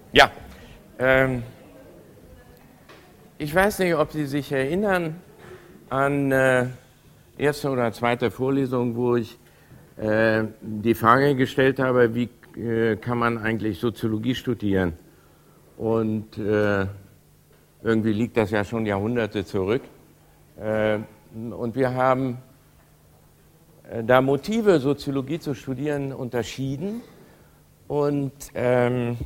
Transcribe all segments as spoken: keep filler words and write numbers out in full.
Ja, ähm, ich weiß nicht, ob Sie sich erinnern an äh, erste oder zweite Vorlesung, wo ich äh, die Frage gestellt habe, wie äh, kann man eigentlich Soziologie studieren? Und äh, irgendwie liegt das ja schon Jahrhunderte zurück. Äh, und wir haben äh, da Motive, Soziologie zu studieren, unterschieden. Und ähm,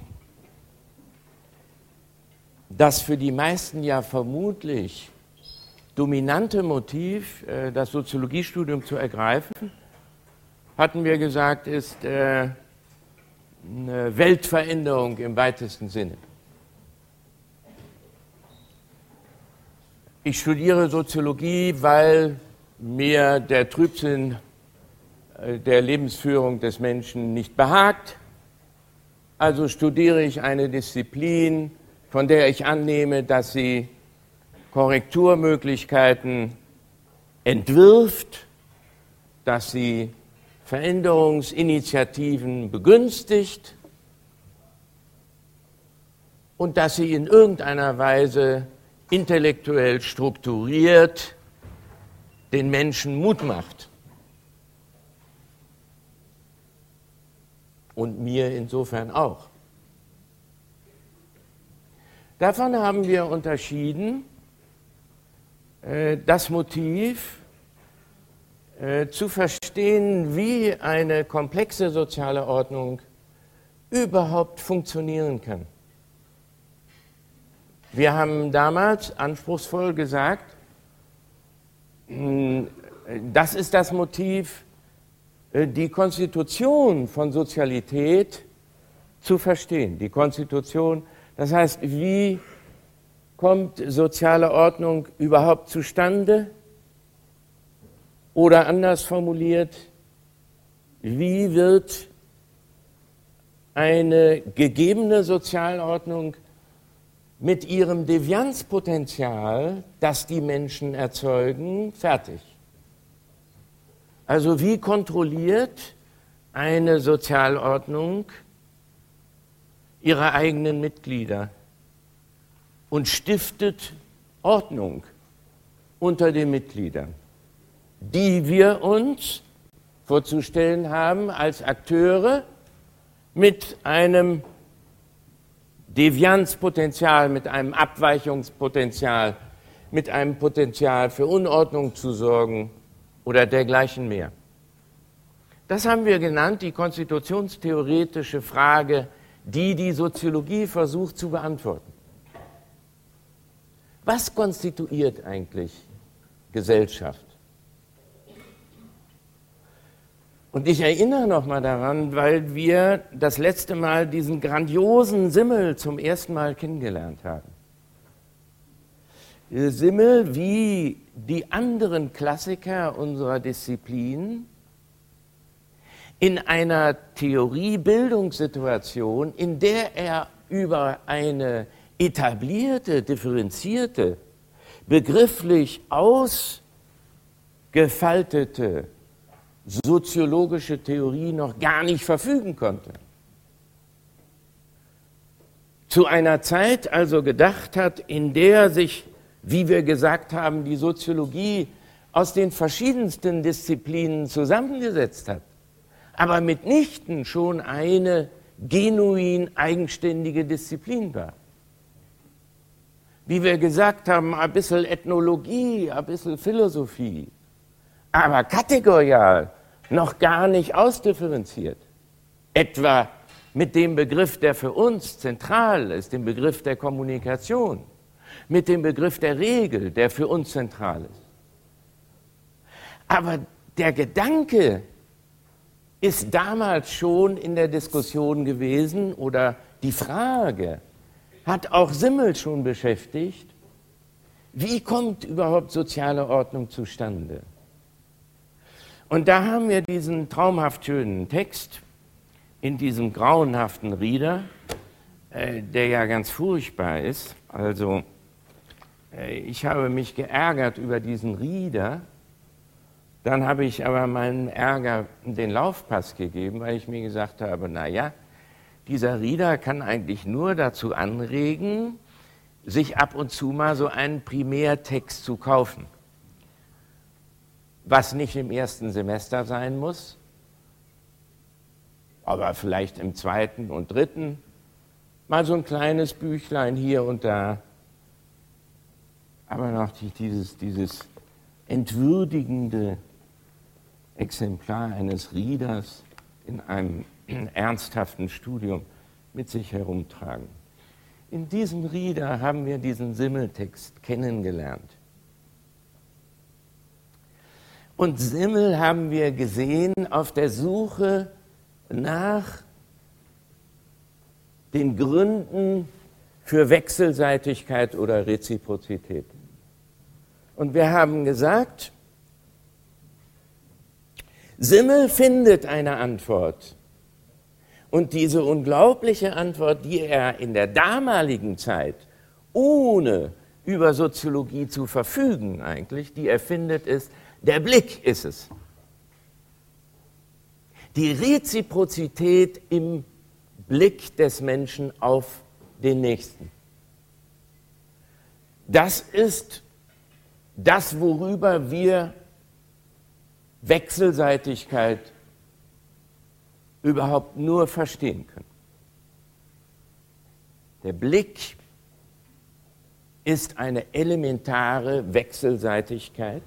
das für die meisten ja vermutlich dominante Motiv, äh, das Soziologiestudium zu ergreifen, hatten wir gesagt, ist äh, eine Weltveränderung im weitesten Sinne. Ich studiere Soziologie, weil mir der Trübsinn äh, der Lebensführung des Menschen nicht behagt. Also studiere ich eine Disziplin, von der ich annehme, dass sie Korrekturmöglichkeiten entwirft, dass sie Veränderungsinitiativen begünstigt und dass sie in irgendeiner Weise intellektuell strukturiert den Menschen Mut macht. Und mir insofern auch. Davon haben wir unterschieden, äh, das Motiv äh, zu verstehen, wie eine komplexe soziale Ordnung überhaupt funktionieren kann. Wir haben damals anspruchsvoll gesagt, mh, das ist das Motiv, äh, die Konstitution von Sozialität zu verstehen. Die Konstitution, das heißt, wie kommt soziale Ordnung überhaupt zustande? Oder anders formuliert, wie wird eine gegebene Sozialordnung mit ihrem Devianzpotenzial, das die Menschen erzeugen, fertig? Also wie kontrolliert eine Sozialordnung ihre eigenen Mitglieder und stiftet Ordnung unter den Mitgliedern, die wir uns vorzustellen haben als Akteure mit einem Devianzpotenzial, mit einem Abweichungspotenzial, mit einem Potenzial für Unordnung zu sorgen oder dergleichen mehr. Das haben wir genannt, die konstitutionstheoretische Frage, die die Soziologie versucht zu beantworten. Was konstituiert eigentlich Gesellschaft? Und ich erinnere noch mal daran, weil wir das letzte Mal diesen grandiosen Simmel zum ersten Mal kennengelernt haben. Der Simmel, wie die anderen Klassiker unserer Disziplin, in einer Theoriebildungssituation, in der er über eine etablierte, differenzierte, begrifflich ausgefaltete soziologische Theorie noch gar nicht verfügen konnte. Zu einer Zeit also gedacht hat, in der sich, wie wir gesagt haben, die Soziologie aus den verschiedensten Disziplinen zusammengesetzt hat, aber mitnichten schon eine genuin eigenständige Disziplin war. Wie wir gesagt haben, ein bisschen Ethnologie, ein bisschen Philosophie, aber kategorial noch gar nicht ausdifferenziert. Etwa mit dem Begriff, der für uns zentral ist, dem Begriff der Kommunikation, mit dem Begriff der Regel, der für uns zentral ist. Aber der Gedanke ist damals schon in der Diskussion gewesen, oder die Frage hat auch Simmel schon beschäftigt, wie kommt überhaupt soziale Ordnung zustande? Und da haben wir diesen traumhaft schönen Text in diesem grauenhaften Rieder, äh, der ja ganz furchtbar ist. Also äh, ich habe mich geärgert über diesen Rieder, dann habe ich aber meinem Ärger den Laufpass gegeben, weil ich mir gesagt habe, naja, dieser Rieder kann eigentlich nur dazu anregen, sich ab und zu mal so einen Primärtext zu kaufen. Was nicht im ersten Semester sein muss, aber vielleicht im zweiten und dritten, mal so ein kleines Büchlein hier und da, aber noch dieses, dieses entwürdigende Exemplar eines Rieders in einem ernsthaften Studium mit sich herumtragen. In diesem Rieder haben wir diesen Simmel-Text kennengelernt. Und Simmel haben wir gesehen auf der Suche nach den Gründen für Wechselseitigkeit oder Reziprozität. Und wir haben gesagt, Simmel findet eine Antwort. Und diese unglaubliche Antwort, die er in der damaligen Zeit, ohne über Soziologie zu verfügen eigentlich, die er findet, ist, der Blick ist es. Die Reziprozität im Blick des Menschen auf den Nächsten. Das ist das, worüber wir Wechselseitigkeit überhaupt nur verstehen können. Der Blick ist eine elementare Wechselseitigkeit,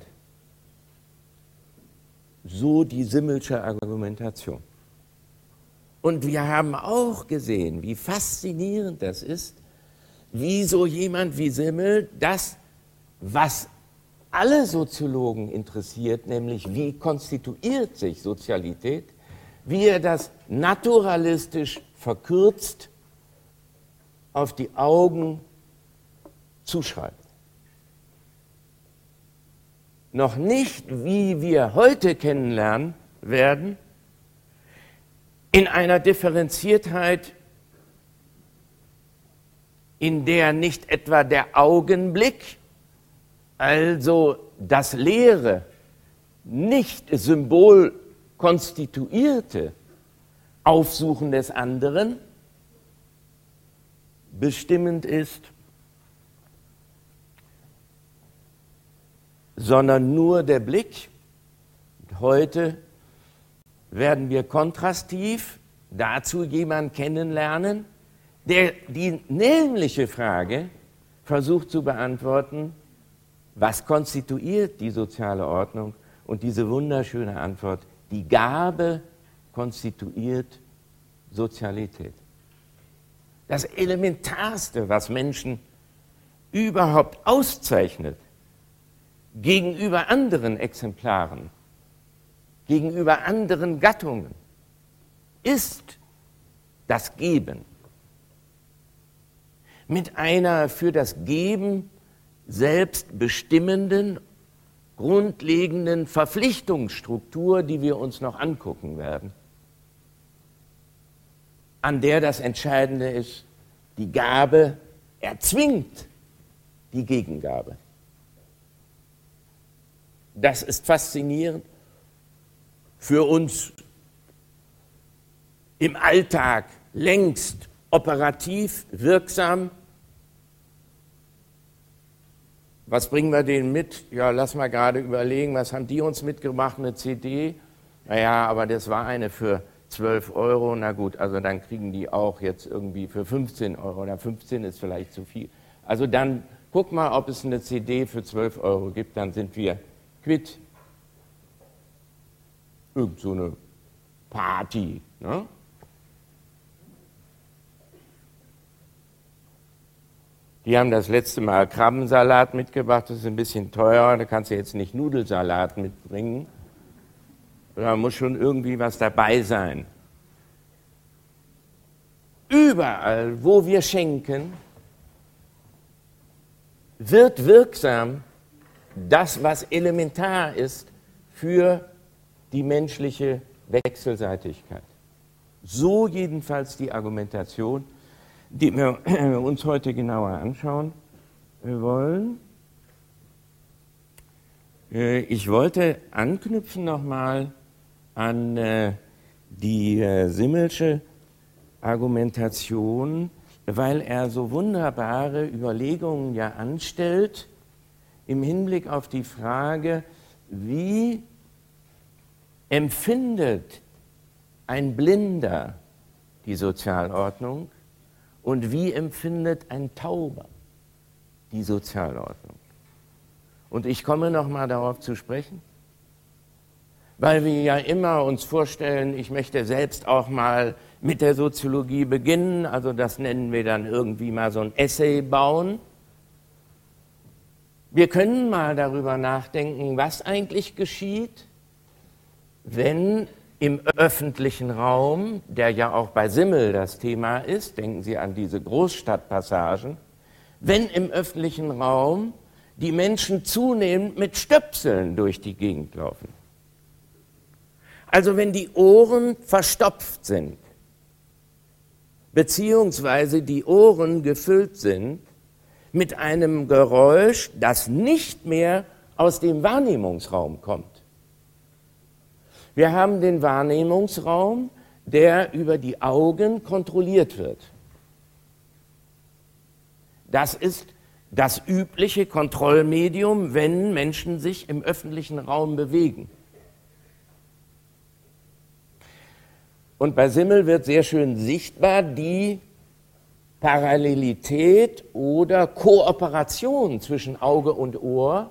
so die Simmelsche Argumentation. Und wir haben auch gesehen, wie faszinierend das ist, wie so jemand wie Simmel das, was alle Soziologen interessiert, nämlich wie konstituiert sich Sozialität, wie er das naturalistisch verkürzt auf die Augen zuschreibt. Noch nicht, wie wir heute kennenlernen werden, in einer Differenziertheit, in der nicht etwa der Augenblick, also das leere, nicht symbolkonstituierte Aufsuchen des anderen bestimmend ist, sondern nur der Blick. Heute werden wir kontrastiv dazu jemanden kennenlernen, der die nämliche Frage versucht zu beantworten, was konstituiert die soziale Ordnung? Und diese wunderschöne Antwort, die Gabe konstituiert Sozialität. Das Elementarste, was Menschen überhaupt auszeichnet, gegenüber anderen Exemplaren, gegenüber anderen Gattungen, ist das Geben. Mit einer für das Geben selbst bestimmenden, grundlegenden Verpflichtungsstruktur, die wir uns noch angucken werden, an der das Entscheidende ist, die Gabe erzwingt die Gegengabe. Das ist faszinierend für uns im Alltag längst operativ wirksam. Was bringen wir denen mit? Ja, lass mal gerade überlegen, was haben die uns mitgebracht, eine C D? Naja, aber das war eine für zwölf Euro, na gut, also dann kriegen die auch jetzt irgendwie für fünfzehn Euro, oder fünfzehn ist vielleicht zu viel. Also dann guck mal, ob es eine C D für zwölf Euro gibt, dann sind wir quitt. Irgend so eine Party, ne? Die haben das letzte Mal Krabbensalat mitgebracht, das ist ein bisschen teuer, da kannst du jetzt nicht Nudelsalat mitbringen. Da muss schon irgendwie was dabei sein. Überall, wo wir schenken, wird wirksam das, was elementar ist für die menschliche Wechselseitigkeit. So jedenfalls die Argumentation, die wir uns heute genauer anschauen wollen. Ich wollte anknüpfen nochmal an die Simmelsche Argumentation, weil er so wunderbare Überlegungen ja anstellt im Hinblick auf die Frage, wie empfindet ein Blinder die Sozialordnung und wie empfindet ein Tauber die Sozialordnung. Und ich komme noch mal darauf zu sprechen, weil wir ja immer uns vorstellen, ich möchte selbst auch mal mit der Soziologie beginnen, also das nennen wir dann irgendwie mal so ein Essay bauen. Wir können mal darüber nachdenken, was eigentlich geschieht, wenn im öffentlichen Raum, der ja auch bei Simmel das Thema ist, denken Sie an diese Großstadtpassagen, wenn im öffentlichen Raum die Menschen zunehmend mit Stöpseln durch die Gegend laufen. Also wenn die Ohren verstopft sind, beziehungsweise die Ohren gefüllt sind mit einem Geräusch, das nicht mehr aus dem Wahrnehmungsraum kommt. Wir haben den Wahrnehmungsraum, der über die Augen kontrolliert wird. Das ist das übliche Kontrollmedium, wenn Menschen sich im öffentlichen Raum bewegen. Und bei Simmel wird sehr schön sichtbar die Parallelität oder Kooperation zwischen Auge und Ohr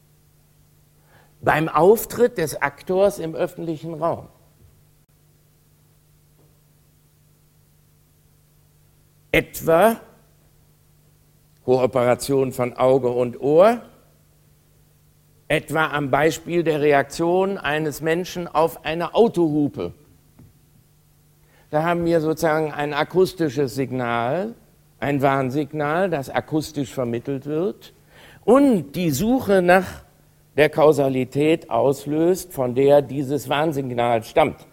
beim Auftritt des Aktors im öffentlichen Raum. Etwa Kooperation von Auge und Ohr, etwa am Beispiel der Reaktion eines Menschen auf eine Autohupe. Da haben wir sozusagen ein akustisches Signal, ein Warnsignal, das akustisch vermittelt wird und die Suche nach der Kausalität auslöst, von der dieses Warnsignal stammt.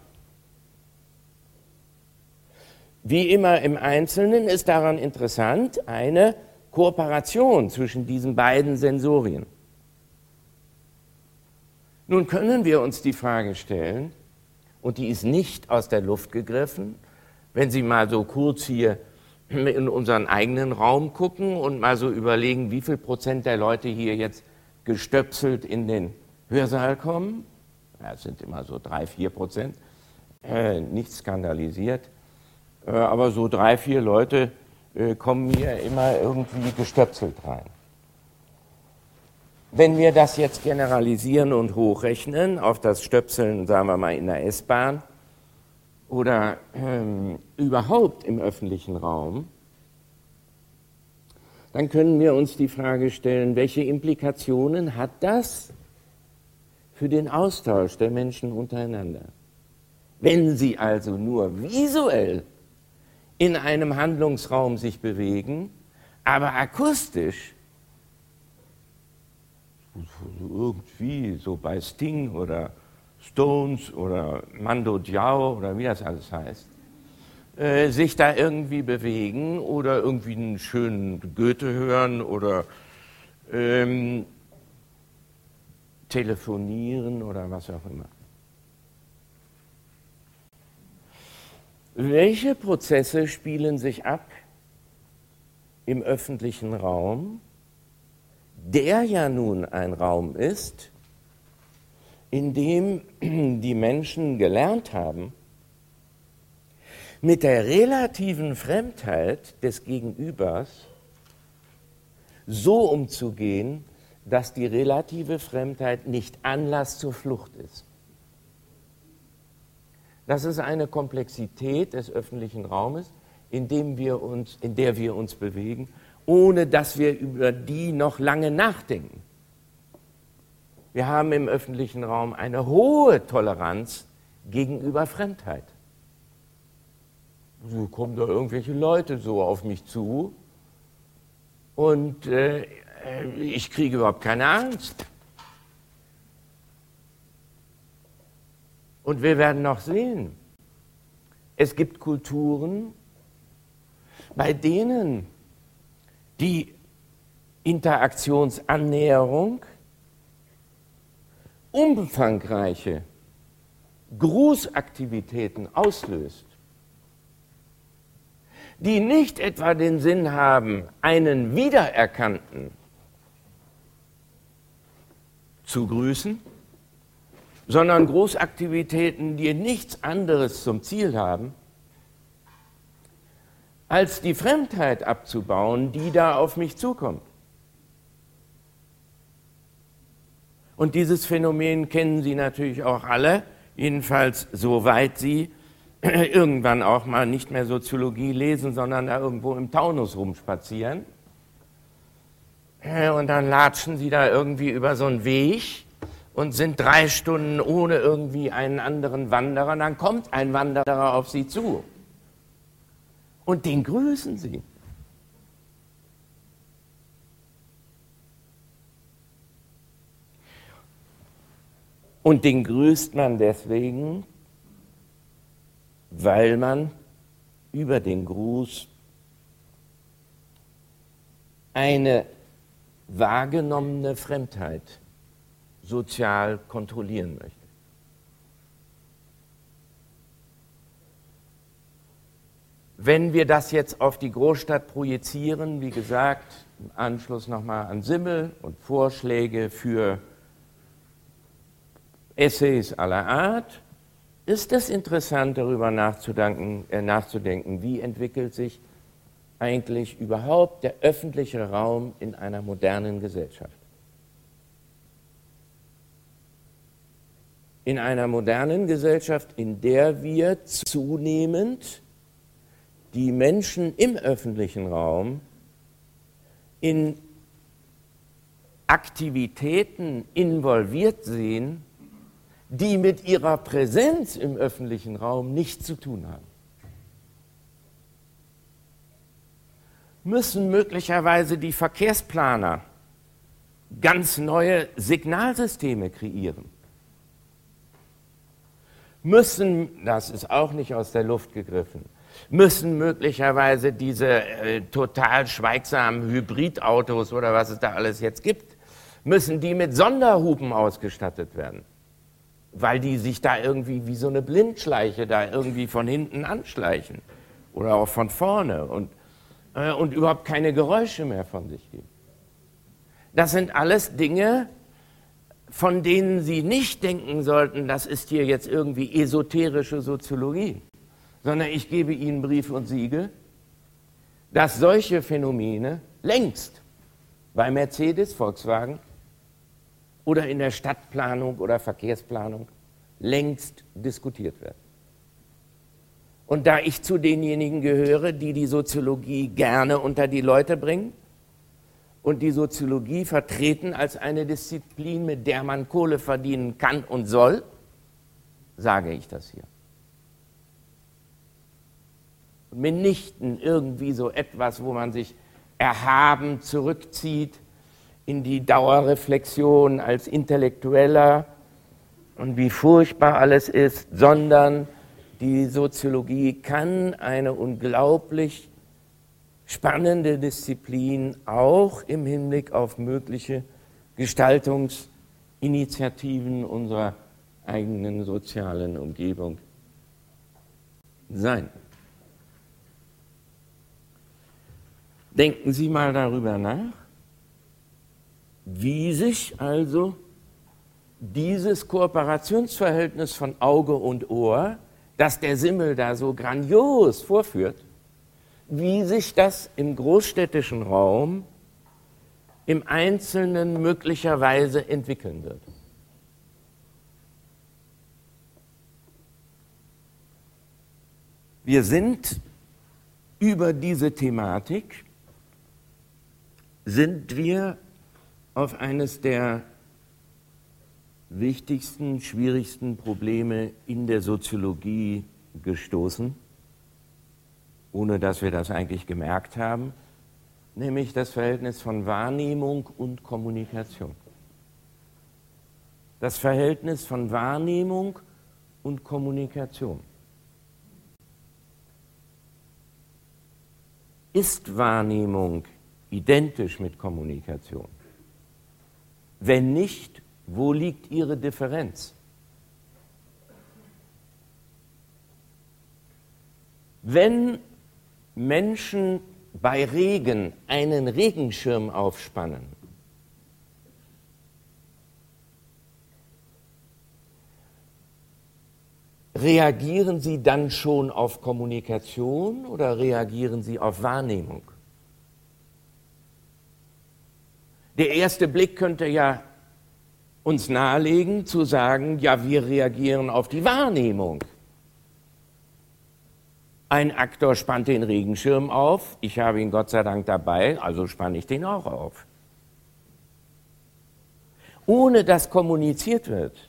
Wie immer im Einzelnen ist daran interessant eine Kooperation zwischen diesen beiden Sensorien. Nun können wir uns die Frage stellen, und die ist nicht aus der Luft gegriffen, wenn Sie mal so kurz hier in unseren eigenen Raum gucken und mal so überlegen, wie viel Prozent der Leute hier jetzt gestöpselt in den Hörsaal kommen. Ja, es sind immer so drei, vier Prozent, äh, nicht skandalisiert, äh, aber so drei, vier Leute äh, kommen hier immer irgendwie gestöpselt rein. Wenn wir das jetzt generalisieren und hochrechnen auf das Stöpseln, sagen wir mal, in der S-Bahn oder ähm, überhaupt im öffentlichen Raum, dann können wir uns die Frage stellen, welche Implikationen hat das für den Austausch der Menschen untereinander? Wenn sie also nur visuell in einem Handlungsraum sich bewegen, aber akustisch irgendwie so bei Sting oder Stones oder Mando Diao oder wie das alles heißt, äh, sich da irgendwie bewegen oder irgendwie einen schönen Goethe hören oder ähm, telefonieren oder was auch immer. Welche Prozesse spielen sich ab im öffentlichen Raum, der ja nun ein Raum ist, in dem die Menschen gelernt haben, mit der relativen Fremdheit des Gegenübers so umzugehen, dass die relative Fremdheit nicht Anlass zur Flucht ist. Das ist eine Komplexität des öffentlichen Raumes, in dem wir uns, in der wir uns bewegen, ohne dass wir über die noch lange nachdenken. Wir haben im öffentlichen Raum eine hohe Toleranz gegenüber Fremdheit. So kommen da irgendwelche Leute so auf mich zu und äh, ich kriege überhaupt keine Angst. Und wir werden noch sehen, es gibt Kulturen, bei denen die Interaktionsannäherung umfangreiche Grußaktivitäten auslöst. die nicht etwa den Sinn haben, einen Wiedererkannten zu grüßen, sondern Großaktivitäten, die nichts anderes zum Ziel haben, als die Fremdheit abzubauen, die da auf mich zukommt. Und dieses Phänomen kennen Sie natürlich auch alle, jedenfalls soweit Sie irgendwann auch mal nicht mehr Soziologie lesen, sondern da irgendwo im Taunus rumspazieren. Und dann latschen Sie da irgendwie über so einen Weg und sind drei Stunden ohne irgendwie einen anderen Wanderer. Und dann kommt ein Wanderer auf Sie zu. Und den grüßen Sie. Und den grüßt man deswegen, weil man über den Gruß eine wahrgenommene Fremdheit sozial kontrollieren möchte. Wenn wir das jetzt auf die Großstadt projizieren, wie gesagt, im Anschluss nochmal an Simmel und Vorschläge für Essays aller Art, ist es interessant, darüber nachzudenken, äh, nachzudenken, wie entwickelt sich eigentlich überhaupt der öffentliche Raum in einer modernen Gesellschaft. In einer modernen Gesellschaft, in der wir zunehmend die Menschen im öffentlichen Raum in Aktivitäten involviert sehen, die mit ihrer Präsenz im öffentlichen Raum nichts zu tun haben. Müssen möglicherweise die Verkehrsplaner ganz neue Signalsysteme kreieren? Müssen, das ist auch nicht aus der Luft gegriffen, müssen möglicherweise diese äh, total schweigsamen Hybridautos oder was es da alles jetzt gibt, müssen die mit Sonderhupen ausgestattet werden, weil die sich da irgendwie wie so eine Blindschleiche da irgendwie von hinten anschleichen oder auch von vorne und, äh, und überhaupt keine Geräusche mehr von sich geben. Das sind alles Dinge, von denen Sie nicht denken sollten, das ist hier jetzt irgendwie esoterische Soziologie, sondern ich gebe Ihnen Brief und Siegel, dass solche Phänomene längst bei Mercedes, Volkswagen oder in der Stadtplanung oder Verkehrsplanung längst diskutiert werden. Und da ich zu denjenigen gehöre, die die Soziologie gerne unter die Leute bringen und die Soziologie vertreten als eine Disziplin, mit der man Kohle verdienen kann und soll, sage ich das hier. Mitnichten irgendwie so etwas, wo man sich erhaben zurückzieht in die Dauerreflexion als Intellektueller und wie furchtbar alles ist, sondern die Soziologie kann eine unglaublich spannende Disziplin auch im Hinblick auf mögliche Gestaltungsinitiativen unserer eigenen sozialen Umgebung sein. Denken Sie mal darüber nach, wie sich also dieses Kooperationsverhältnis von Auge und Ohr, das der Simmel da so grandios vorführt, wie sich das im großstädtischen Raum im Einzelnen möglicherweise entwickeln wird. Wir sind über diese Thematik sind wir auf eines der wichtigsten, schwierigsten Probleme in der Soziologie gestoßen, ohne dass wir das eigentlich gemerkt haben, nämlich das Verhältnis von Wahrnehmung und Kommunikation. Das Verhältnis von Wahrnehmung und Kommunikation. Ist Wahrnehmung identisch mit Kommunikation? Wenn nicht, wo liegt ihre Differenz? Wenn Menschen bei Regen einen Regenschirm aufspannen, reagieren Sie dann schon auf Kommunikation oder reagieren Sie auf Wahrnehmung? Der erste Blick könnte ja uns nahelegen, zu sagen, ja, wir reagieren auf die Wahrnehmung. Ein Aktor spannt den Regenschirm auf, ich habe ihn Gott sei Dank dabei, also spanne ich den auch auf. Ohne dass kommuniziert wird.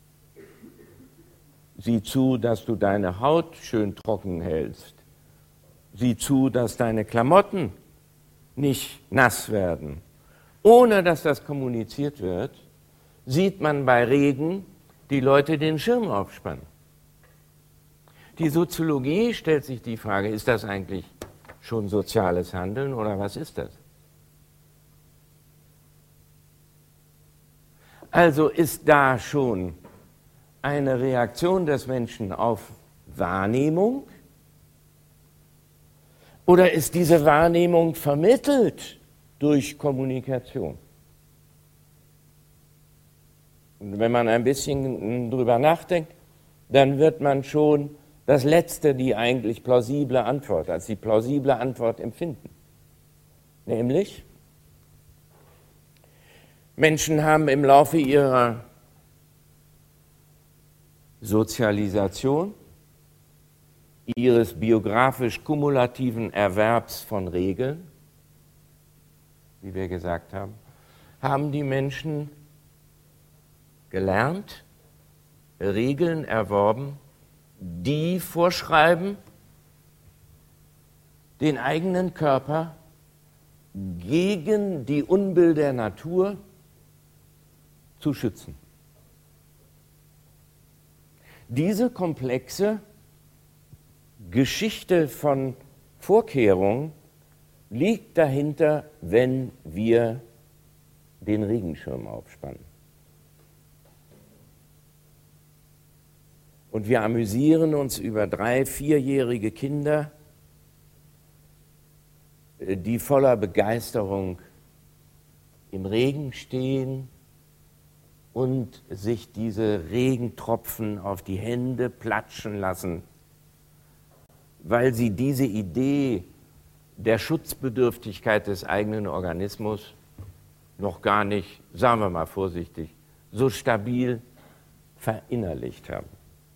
Sieh zu, dass du deine Haut schön trocken hältst. Sieh zu, dass deine Klamotten nicht nass werden. Ohne dass das kommuniziert wird, sieht man bei Regen die Leute den Schirm aufspannen. Die Soziologie stellt sich die Frage, ist das eigentlich schon soziales Handeln oder was ist das? Also ist da schon eine Reaktion des Menschen auf Wahrnehmung oder ist diese Wahrnehmung vermittelt durch Kommunikation? Und wenn man ein bisschen drüber nachdenkt, dann wird man schon das Letzte, die eigentlich plausible Antwort, als die plausible Antwort empfinden. Nämlich, Menschen haben im Laufe ihrer Sozialisation, ihres biografisch-kumulativen Erwerbs von Regeln, wie wir gesagt haben, haben die Menschen gelernt, Regeln erworben, die vorschreiben, den eigenen Körper gegen die Unbill der Natur zu schützen. Diese komplexe Geschichte von Vorkehrungen liegt dahinter, wenn wir den Regenschirm aufspannen. Und wir amüsieren uns über drei-, vierjährige Kinder, die voller Begeisterung im Regen stehen und sich diese Regentropfen auf die Hände platschen lassen, weil sie diese Idee der Schutzbedürftigkeit des eigenen Organismus noch gar nicht, sagen wir mal vorsichtig, so stabil verinnerlicht haben.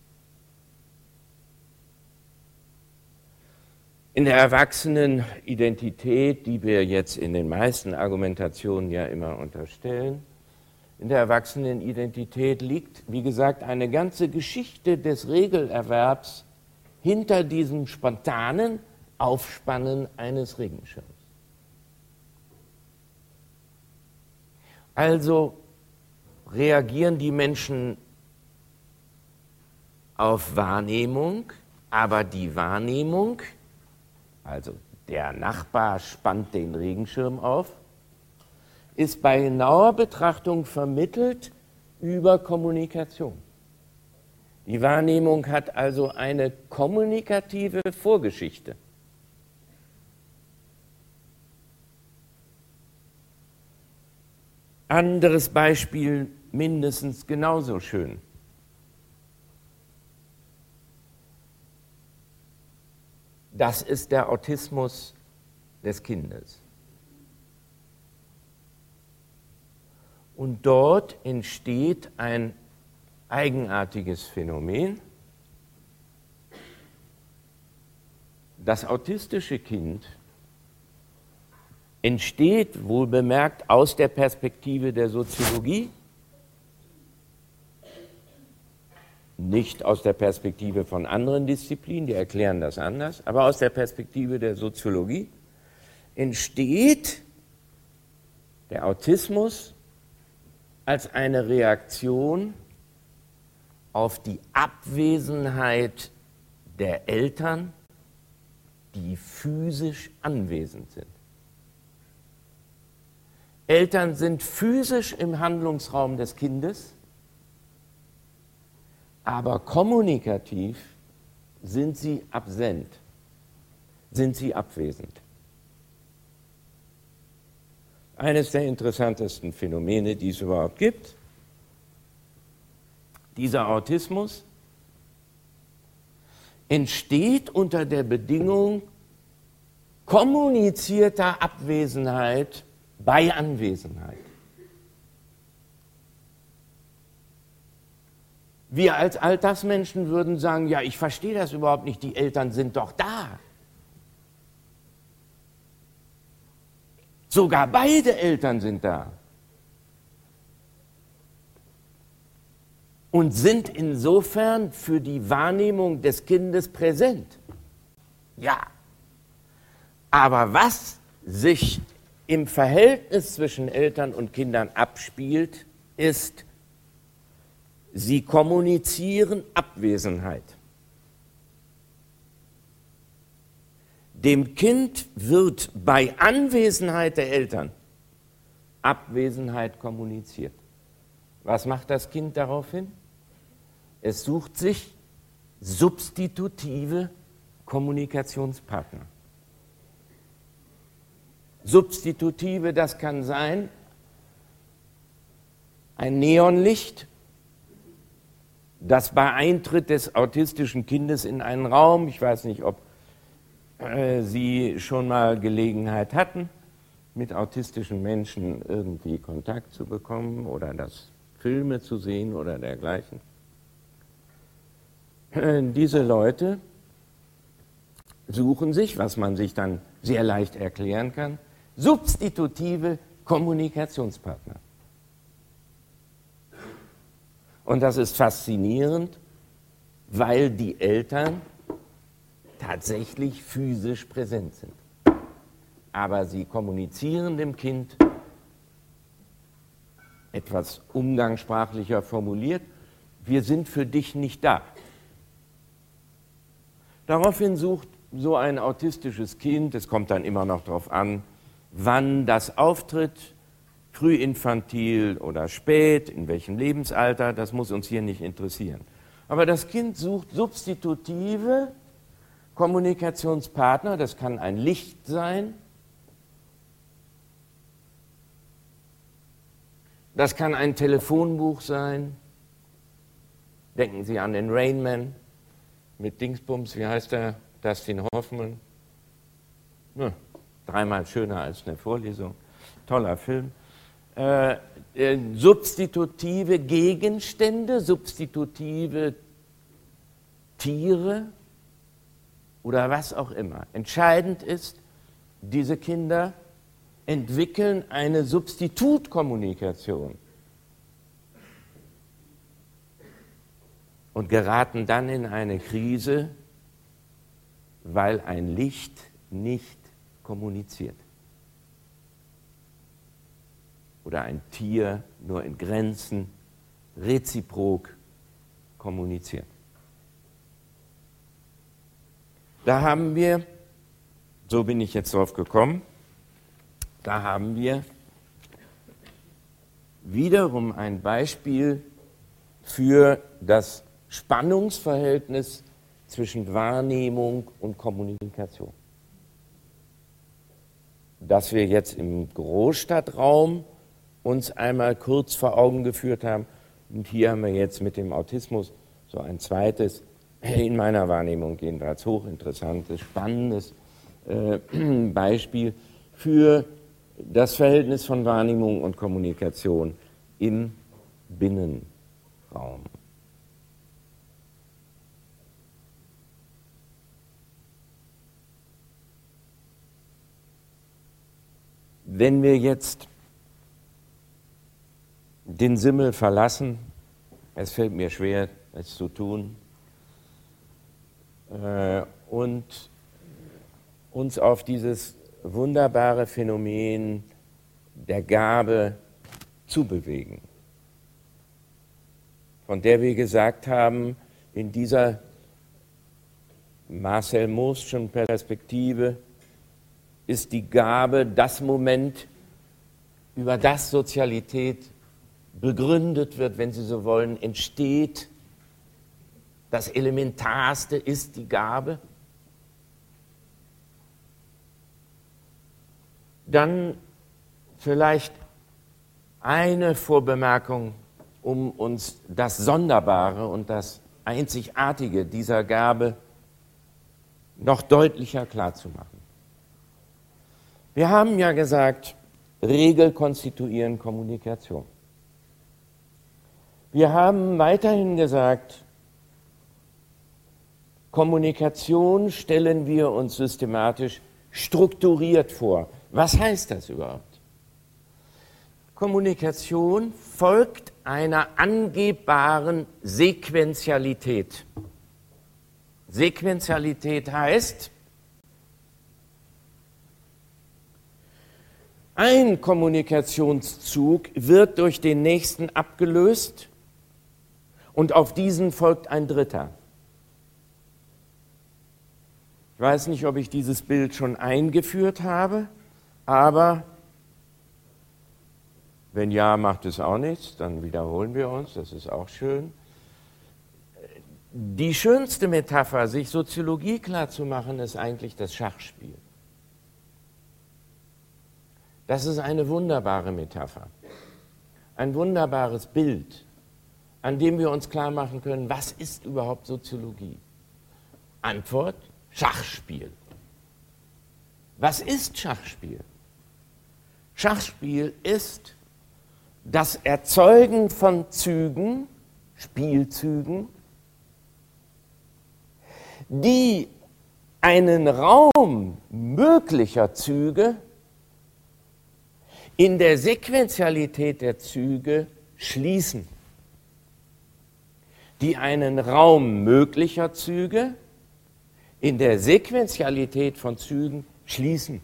In der Erwachsenenidentität, die wir jetzt in den meisten Argumentationen ja immer unterstellen, in der Erwachsenenidentität liegt, wie gesagt, eine ganze Geschichte des Regelerwerbs hinter diesem spontanen Aufspannen eines Regenschirms. Also reagieren die Menschen auf Wahrnehmung, aber die Wahrnehmung, also der Nachbar spannt den Regenschirm auf, ist bei genauer Betrachtung vermittelt über Kommunikation. Die Wahrnehmung hat also eine kommunikative Vorgeschichte. Anderes Beispiel, mindestens genauso schön. Das ist der Autismus des Kindes. Und dort entsteht ein eigenartiges Phänomen. Das autistische Kind entsteht, wohlbemerkt, aus der Perspektive der Soziologie, nicht aus der Perspektive von anderen Disziplinen, die erklären das anders, aber aus der Perspektive der Soziologie entsteht der Autismus als eine Reaktion auf die Abwesenheit der Eltern, die physisch anwesend sind. Eltern sind physisch im Handlungsraum des Kindes, aber kommunikativ sind sie absent. sind sie abwesend. Eines der interessantesten Phänomene, die es überhaupt gibt, dieser Autismus entsteht unter der Bedingung kommunizierter Abwesenheit bei Anwesenheit. Wir als Alltagsmenschen würden sagen, ja, ich verstehe das überhaupt nicht, die Eltern sind doch da. Sogar beide Eltern sind da. Und sind insofern für die Wahrnehmung des Kindes präsent. Ja. Aber was sich im Verhältnis zwischen Eltern und Kindern abspielt, ist, sie kommunizieren Abwesenheit. Dem Kind wird bei Anwesenheit der Eltern Abwesenheit kommuniziert. Was macht das Kind daraufhin? Es sucht sich substitutive Kommunikationspartner. Substitutive, das kann sein ein Neonlicht, das bei Eintritt des autistischen Kindes in einen Raum, ich weiß nicht, ob äh, Sie schon mal Gelegenheit hatten, mit autistischen Menschen irgendwie Kontakt zu bekommen oder das Filme zu sehen oder dergleichen. Äh, diese Leute suchen sich, was man sich dann sehr leicht erklären kann, substitutive Kommunikationspartner. Und das ist faszinierend, weil die Eltern tatsächlich physisch präsent sind. Aber sie kommunizieren dem Kind etwas umgangssprachlicher formuliert, wir sind für dich nicht da. Daraufhin sucht so ein autistisches Kind, es kommt dann immer noch darauf an, wann das auftritt, frühinfantil oder spät, in welchem Lebensalter, das muss uns hier nicht interessieren. Aber das Kind sucht substitutive Kommunikationspartner, das kann ein Licht sein, das kann ein Telefonbuch sein, denken Sie an den Rain Man mit Dingsbums, wie heißt der, Dustin Hoffman, ja, dreimal schöner als eine Vorlesung, toller Film. Äh, äh, substitutive Gegenstände, substitutive Tiere oder was auch immer. Entscheidend ist, diese Kinder entwickeln eine Substitutkommunikation und geraten dann in eine Krise, weil ein Licht nicht kommuniziert. Oder ein Tier nur in Grenzen reziprok kommuniziert. Da haben wir, so bin ich jetzt drauf gekommen, da haben wir wiederum ein Beispiel für das Spannungsverhältnis zwischen Wahrnehmung und Kommunikation. Das wir jetzt im Großstadtraum uns einmal kurz vor Augen geführt haben. Und hier haben wir jetzt mit dem Autismus so ein zweites, in meiner Wahrnehmung jedenfalls hochinteressantes, spannendes äh, Beispiel für das Verhältnis von Wahrnehmung und Kommunikation im Binnenraum. Wenn wir jetzt den Simmel verlassen, es fällt mir schwer, es zu tun, äh, und uns auf dieses wunderbare Phänomen der Gabe zubewegen, von der wir gesagt haben, in dieser Marcel Maustschen Perspektive ist die Gabe das Moment, über das Sozialität begründet wird, wenn Sie so wollen, entsteht. Das Elementarste ist die Gabe. Dann vielleicht eine Vorbemerkung, um uns das Sonderbare und das Einzigartige dieser Gabe noch deutlicher klarzumachen. Wir haben ja gesagt, Regeln konstituieren Kommunikation. Wir haben weiterhin gesagt, Kommunikation stellen wir uns systematisch strukturiert vor. Was heißt das überhaupt? Kommunikation folgt einer angebbaren Sequentialität. Sequentialität heißt, ein Kommunikationszug wird durch den nächsten abgelöst und auf diesen folgt ein dritter. Ich weiß nicht, ob ich dieses Bild schon eingeführt habe, aber wenn ja, macht es auch nichts, dann wiederholen wir uns, das ist auch schön. Die schönste Metapher, sich Soziologie klarzumachen, ist eigentlich das Schachspiel. Das ist eine wunderbare Metapher, ein wunderbares Bild, an dem wir uns klar machen können, was ist überhaupt Soziologie? Antwort: Schachspiel. Was ist Schachspiel? Schachspiel ist das Erzeugen von Zügen, Spielzügen, die einen Raum möglicher Züge in der Sequentialität der Züge schließen, die einen Raum möglicher Züge in der Sequentialität von Zügen schließen.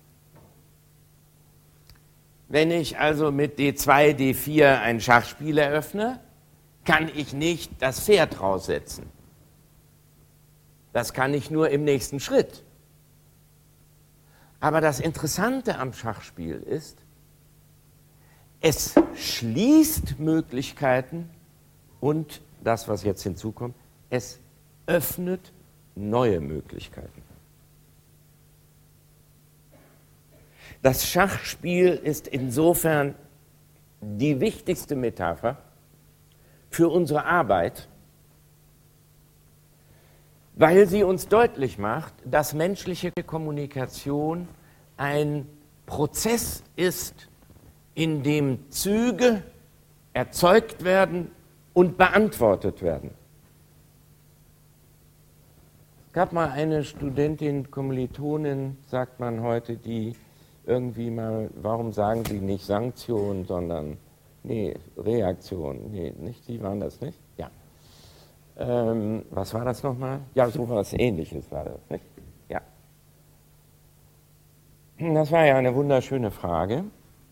Wenn ich also mit D zwei, D vier ein Schachspiel eröffne, kann ich nicht das Pferd raussetzen. Das kann ich nur im nächsten Schritt. Aber das Interessante am Schachspiel ist, es schließt Möglichkeiten und das, was jetzt hinzukommt, es öffnet neue Möglichkeiten. Das Schachspiel ist insofern die wichtigste Metapher für unsere Arbeit, weil sie uns deutlich macht, dass menschliche Kommunikation ein Prozess ist, in dem Züge erzeugt werden und beantwortet werden. Es gab mal eine Studentin, Kommilitonin, sagt man heute, die irgendwie mal, warum sagen Sie nicht Sanktion, sondern, nee, Reaktion, nee, nicht, Sie waren das nicht? Ja. Ähm, was war das nochmal? Ja, so was Ähnliches war das, nicht? Ja. Das war ja eine wunderschöne Frage.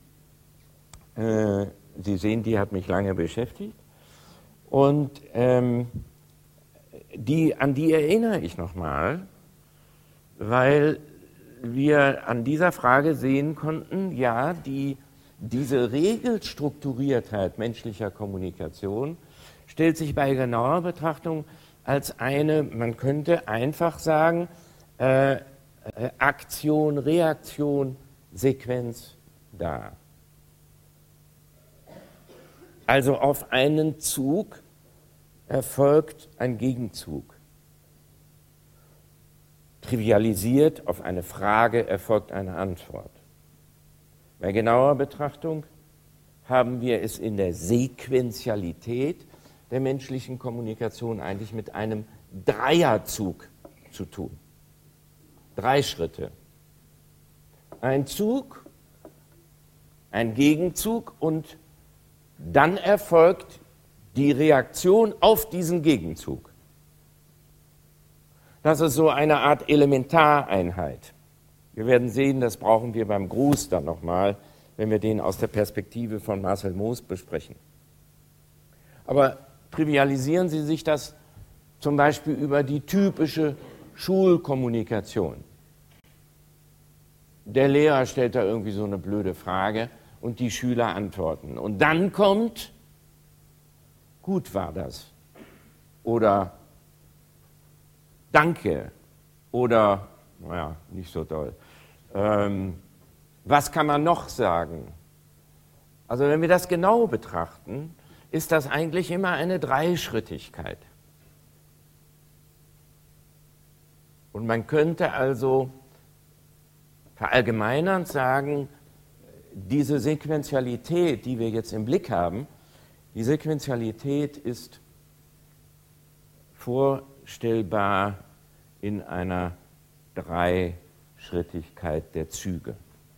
Äh, Sie sehen, die hat mich lange beschäftigt. Und ähm, die, an die erinnere ich nochmal, weil wir an dieser Frage sehen konnten, ja, die, diese Regelstrukturiertheit menschlicher Kommunikation stellt sich bei genauer Betrachtung als eine, man könnte einfach sagen, äh, Aktion, Reaktion, Sequenz dar. Also auf einen Zug erfolgt ein Gegenzug. Trivialisiert, auf eine Frage erfolgt eine Antwort. Bei genauer Betrachtung haben wir es in der Sequentialität der menschlichen Kommunikation eigentlich mit einem Dreierzug zu tun. Drei Schritte. Ein Zug, ein Gegenzug und dann erfolgt die Reaktion auf diesen Gegenzug. Das ist so eine Art Elementareinheit. Wir werden sehen, das brauchen wir beim Gruß dann nochmal, wenn wir den aus der Perspektive von Marcel Moos besprechen. Aber trivialisieren Sie sich das zum Beispiel über die typische Schulkommunikation. Der Lehrer stellt da irgendwie so eine blöde Frage und die Schüler antworten. Und dann kommt, gut war das, oder danke, oder, naja, nicht so doll. Ähm, Was kann man noch sagen? Also wenn wir das genau betrachten, ist das eigentlich immer eine Dreischrittigkeit. Und man könnte also verallgemeinernd sagen, diese Sequentialität, die wir jetzt im Blick haben, die Sequentialität ist vorstellbar in einer Dreischrittigkeit der Züge.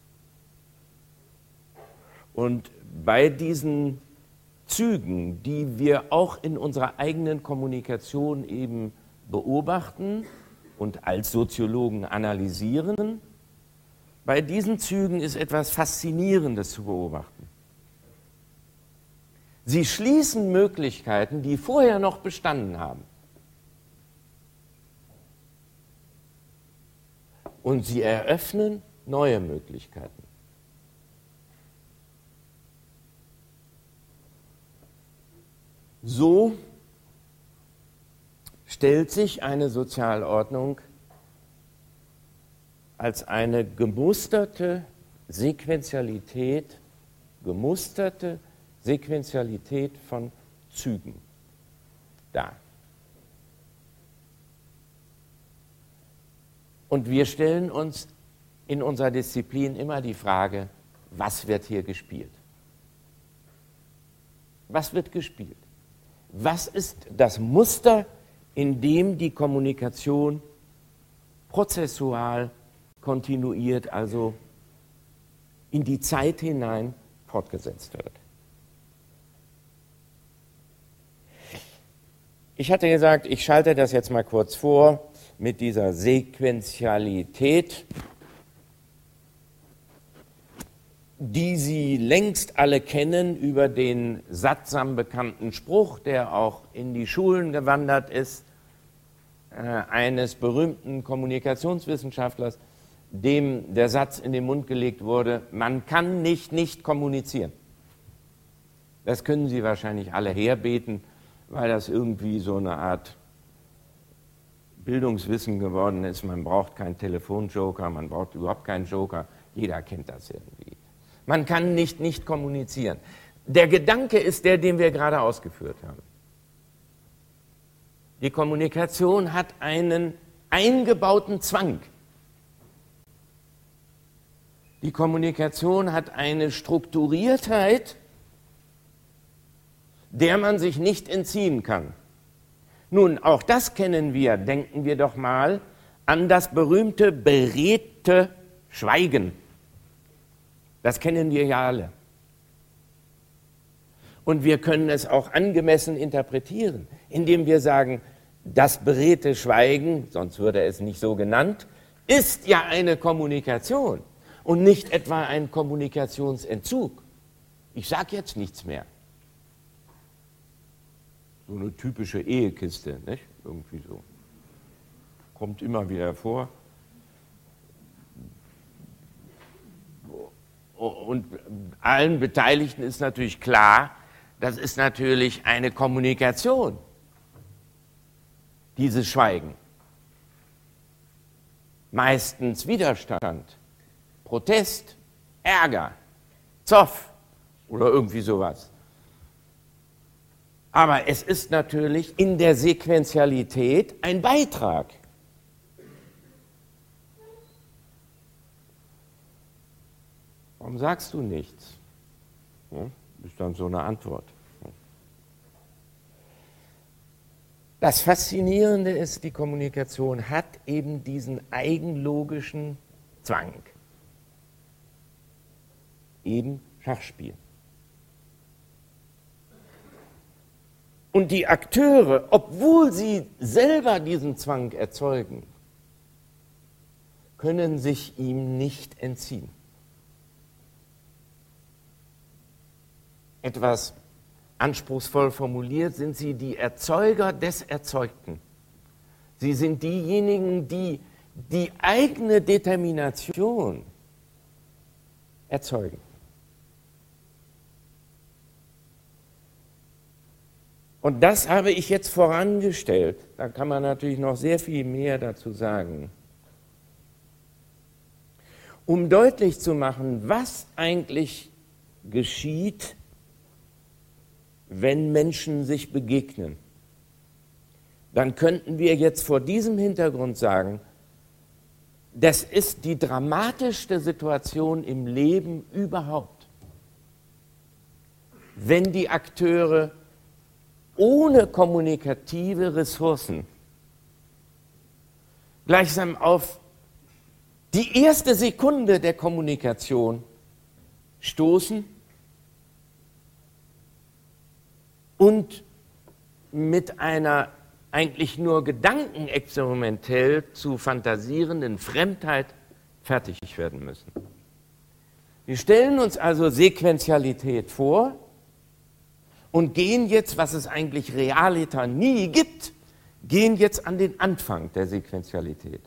Und bei diesen Zügen, die wir auch in unserer eigenen Kommunikation eben beobachten und als Soziologen analysieren, bei diesen Zügen ist etwas Faszinierendes zu beobachten. Sie schließen Möglichkeiten, die vorher noch bestanden haben. Und sie eröffnen neue Möglichkeiten. So stellt sich eine Sozialordnung als eine gemusterte Sequentialität, gemusterte Sequentialität von Zügen dar. Und wir stellen uns in unserer Disziplin immer die Frage, was wird hier gespielt? Was wird gespielt? Was ist das Muster, in dem die Kommunikation prozessual, kontinuiert, also in die Zeit hinein fortgesetzt wird? Ich hatte gesagt, ich schalte das jetzt mal kurz vor mit dieser Sequentialität, die Sie längst alle kennen über den sattsam bekannten Spruch, der auch in die Schulen gewandert ist, äh, eines berühmten Kommunikationswissenschaftlers, dem der Satz in den Mund gelegt wurde, man kann nicht nicht kommunizieren. Das können Sie wahrscheinlich alle herbeten, weil das irgendwie so eine Art Bildungswissen geworden ist. Man braucht keinen Telefonjoker, man braucht überhaupt keinen Joker. Jeder kennt das irgendwie. Man kann nicht nicht kommunizieren. Der Gedanke ist der, den wir gerade ausgeführt haben. Die Kommunikation hat einen eingebauten Zwang. Die Kommunikation hat eine Strukturiertheit, der man sich nicht entziehen kann. Nun, auch das kennen wir. Denken wir doch mal an das berühmte beredte Schweigen. Das kennen wir ja alle. Und wir können es auch angemessen interpretieren, indem wir sagen, das beredte Schweigen, sonst würde es nicht so genannt, ist ja eine Kommunikation und nicht etwa ein Kommunikationsentzug. Ich sage jetzt nichts mehr. So eine typische Ehekiste, nicht? Irgendwie so. Kommt immer wieder vor. Und allen Beteiligten ist natürlich klar, das ist natürlich eine Kommunikation, dieses Schweigen. Meistens Widerstand, Protest, Ärger, Zoff oder irgendwie sowas. Aber es ist natürlich in der Sequentialität ein Beitrag. Warum sagst du nichts? Ja, ist dann so eine Antwort. Das Faszinierende ist, die Kommunikation hat eben diesen eigenlogischen Zwang. Eben Schachspiel. Und die Akteure, obwohl sie selber diesen Zwang erzeugen, können sich ihm nicht entziehen. Etwas anspruchsvoll formuliert sind sie die Erzeuger des Erzeugten. Sie sind diejenigen, die die eigene Determination erzeugen. Und das habe ich jetzt vorangestellt. Da kann man natürlich noch sehr viel mehr dazu sagen. um deutlich zu machen, was eigentlich geschieht, wenn Menschen sich begegnen. Dann könnten wir jetzt vor diesem Hintergrund sagen, das ist die dramatischste Situation im Leben überhaupt. Wenn die Akteure ohne kommunikative Ressourcen gleichsam auf die erste Sekunde der Kommunikation stoßen und mit einer eigentlich nur gedankenexperimentell zu fantasierenden Fremdheit fertig werden müssen. Wir stellen uns also Sequentialität vor und gehen jetzt, was es eigentlich realiter nie gibt, gehen jetzt an den Anfang der Sequentialität.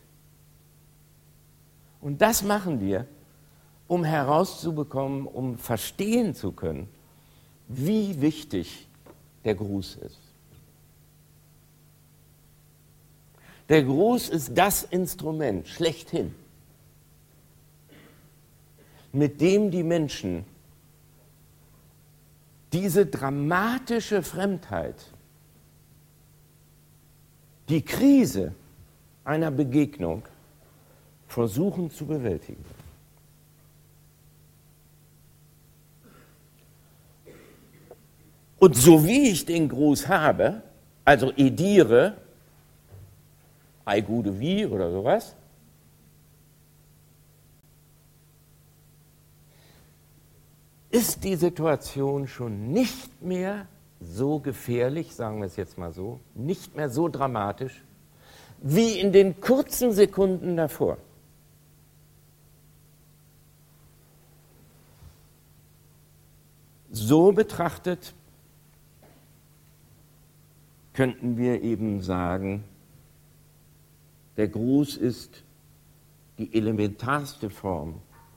Und das machen wir, um herauszubekommen, um verstehen zu können, wie wichtig der Gruß ist. Der Gruß ist das Instrument schlechthin, mit dem die Menschen diese dramatische Fremdheit, die Krise einer Begegnung versuchen zu bewältigen. Und so wie ich den Gruß habe, also ediere, ei gute wie oder sowas, ist die Situation schon nicht mehr so gefährlich, sagen wir es jetzt mal so, nicht mehr so dramatisch, wie in den kurzen Sekunden davor. So betrachtet könnten wir eben sagen, der Gruß ist die elementarste Form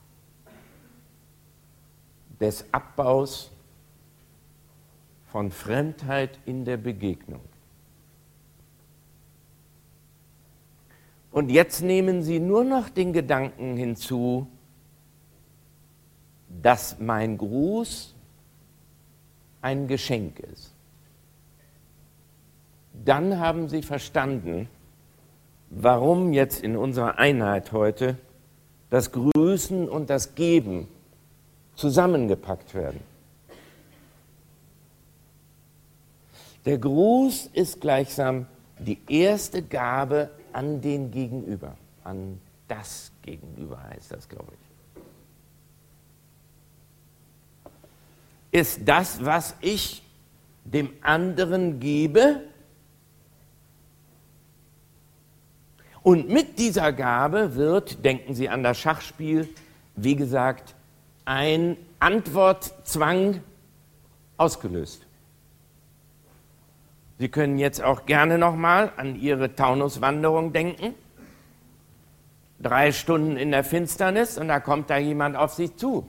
des Abbaus von Fremdheit in der Begegnung. Und jetzt nehmen Sie nur noch den Gedanken hinzu, dass mein Gruß ein Geschenk ist. Dann haben Sie verstanden, warum jetzt in unserer Einheit heute das Grüßen und das Geben zusammengepackt werden. Der Gruß ist gleichsam die erste Gabe an den Gegenüber, an das Gegenüber heißt das, glaube ich. Ist das, was ich dem anderen gebe, und mit dieser Gabe wird, denken Sie an das Schachspiel, wie gesagt, ein Antwortzwang ausgelöst. Sie können jetzt auch gerne nochmal an Ihre Taunuswanderung denken. Drei Stunden in der Finsternis und da kommt da jemand auf Sie zu.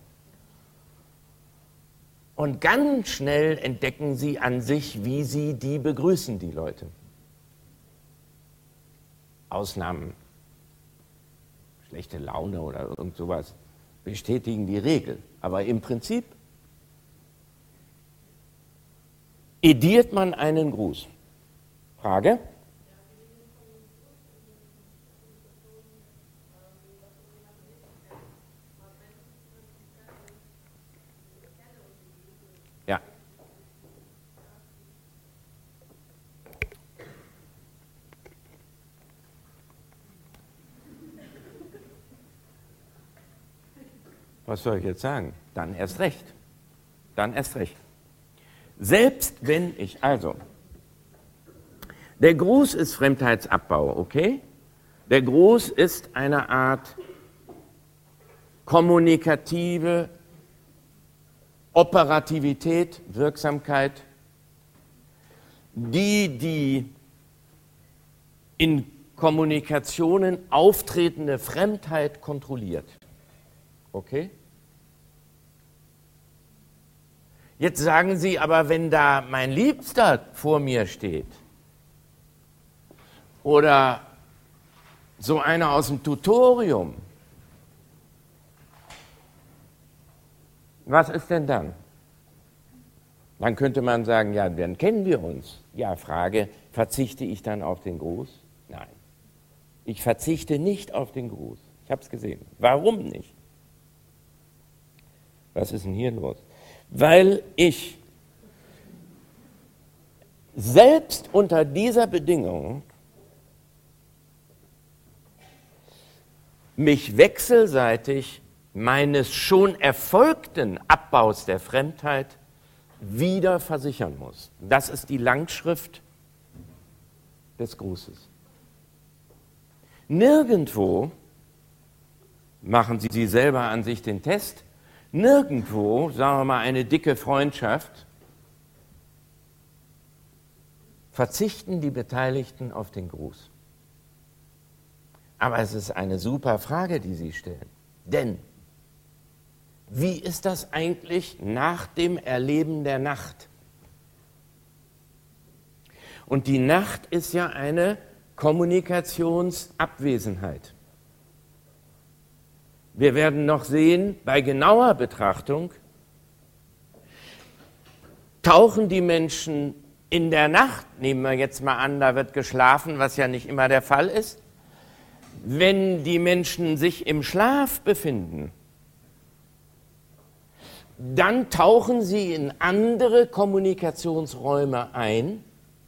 Und ganz schnell entdecken Sie an sich, wie Sie die begrüßen, die Leute. Ausnahmen, schlechte Laune oder irgend sowas, bestätigen die Regel. Aber im Prinzip ediert man einen Gruß. Frage? Ja. Was soll ich jetzt sagen? Dann erst recht. Dann erst recht. Selbst wenn ich, also, der Gruß ist Fremdheitsabbau, okay? Der Gruß ist eine Art kommunikative Operativität, Wirksamkeit, die die in Kommunikationen auftretende Fremdheit kontrolliert. Okay? Jetzt sagen Sie aber, wenn da mein Liebster vor mir steht oder so einer aus dem Tutorium, Was ist denn dann? Dann könnte man sagen, ja, dann kennen wir uns. Ja, Frage, verzichte ich dann auf den Gruß? Nein, ich verzichte nicht auf den Gruß. Ich habe es gesehen. Warum nicht? Was ist denn hier los? Weil ich selbst unter dieser Bedingung mich wechselseitig meines schon erfolgten Abbaus der Fremdheit wieder versichern muss. Das ist die Langschrift des Grußes. Nirgendwo, machen Sie, Sie selber an sich den Test, nirgendwo, sagen wir mal, eine dicke Freundschaft, verzichten die Beteiligten auf den Gruß. Aber es ist eine super Frage, die Sie stellen. Denn wie ist das eigentlich nach dem Erleben der Nacht? Und die Nacht ist ja eine Kommunikationsabwesenheit. Wir werden noch sehen, bei genauer Betrachtung tauchen die Menschen in der Nacht, nehmen wir jetzt mal an, da wird geschlafen, was ja nicht immer der Fall ist, wenn die Menschen sich im Schlaf befinden, dann tauchen sie in andere Kommunikationsräume ein,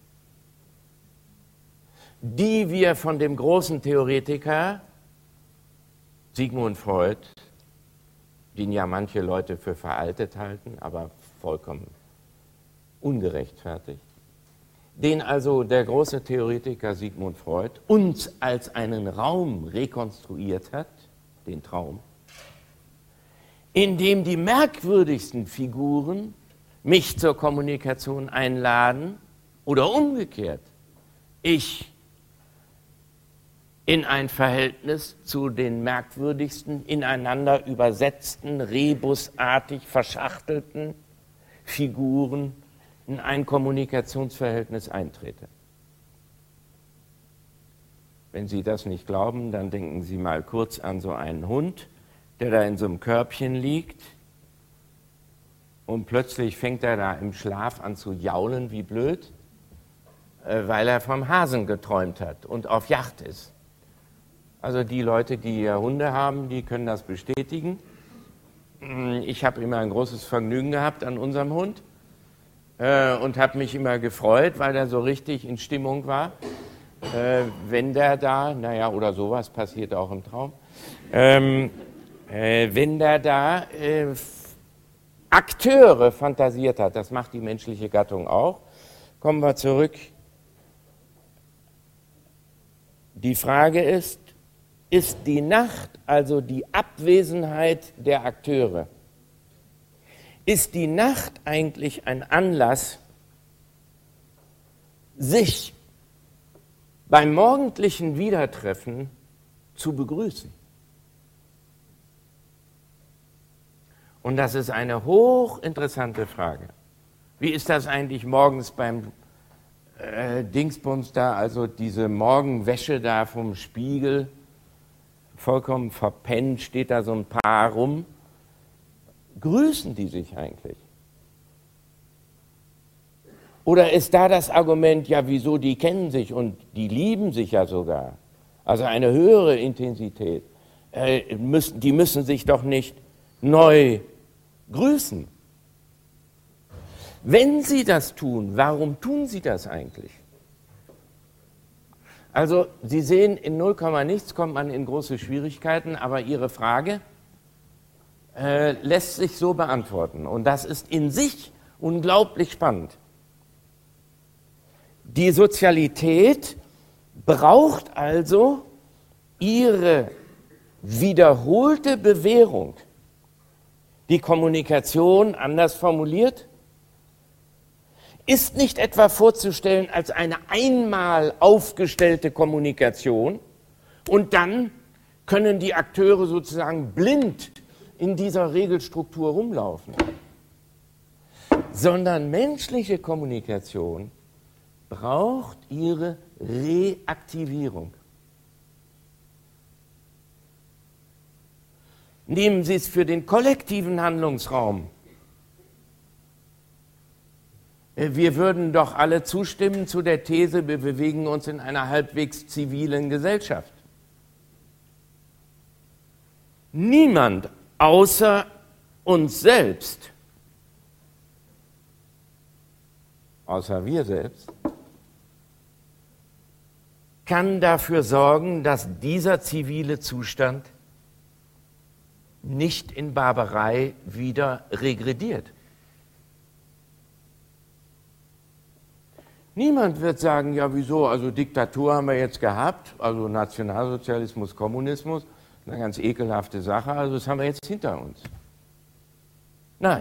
die wir von dem großen Theoretiker Sigmund Freud, den ja manche Leute für veraltet halten, aber vollkommen ungerechtfertigt, den also der große Theoretiker Sigmund Freud uns als einen Raum rekonstruiert hat, den Traum, in dem die merkwürdigsten Figuren mich zur Kommunikation einladen oder umgekehrt, ich in ein Verhältnis zu den merkwürdigsten, ineinander übersetzten, rebusartig verschachtelten Figuren in ein Kommunikationsverhältnis eintrete. Wenn Sie das nicht glauben, dann denken Sie mal kurz an so einen Hund, der da in so einem Körbchen liegt und plötzlich fängt er da im Schlaf an zu jaulen wie blöd, weil er vom Hasen geträumt hat und auf Jagd ist. Also die Leute, die Hunde haben, die können das bestätigen. Ich habe immer ein großes Vergnügen gehabt an unserem Hund äh, und habe mich immer gefreut, weil er so richtig in Stimmung war. Äh, wenn der da, naja, oder sowas passiert auch im Traum, ähm, äh, wenn der da äh, Akteure fantasiert hat, das macht die menschliche Gattung auch. Kommen wir zurück. Die Frage ist, ist die Nacht, also die Abwesenheit der Akteure, ist die Nacht eigentlich ein Anlass, sich beim morgendlichen Wiedertreffen zu begrüßen? Und das ist eine hochinteressante Frage. Wie ist das eigentlich morgens beim äh, Dingsbums da, also diese Morgenwäsche da vom Spiegel, vollkommen verpennt, steht da so ein Paar rum. Grüßen die sich eigentlich? Oder ist da das Argument, ja wieso, die kennen sich und die lieben sich ja sogar. Also eine höhere Intensität. Äh, müssen, die müssen sich doch nicht neu grüßen. Wenn sie das tun, warum tun sie das eigentlich? Also, Sie sehen, in null Komma nichts kommt man in große Schwierigkeiten, aber Ihre Frage äh, lässt sich so beantworten. Und das ist in sich unglaublich spannend. Die Sozialität braucht also ihre wiederholte Bewährung. Die Kommunikation, anders formuliert, ist nicht etwa vorzustellen als eine einmal aufgestellte Kommunikation und dann können die Akteure sozusagen blind in dieser Regelstruktur rumlaufen, sondern menschliche Kommunikation braucht ihre Reaktivierung. Nehmen Sie es für den kollektiven Handlungsraum Wir würden doch alle zustimmen zu der These, wir bewegen uns in einer halbwegs zivilen Gesellschaft. Niemand außer uns selbst, außer wir selbst, kann dafür sorgen, dass dieser zivile Zustand nicht in Barbarei wieder regrediert. Niemand wird sagen, ja wieso, also Diktatur haben wir jetzt gehabt, also Nationalsozialismus, Kommunismus, eine ganz ekelhafte Sache, also das haben wir jetzt hinter uns. Nein.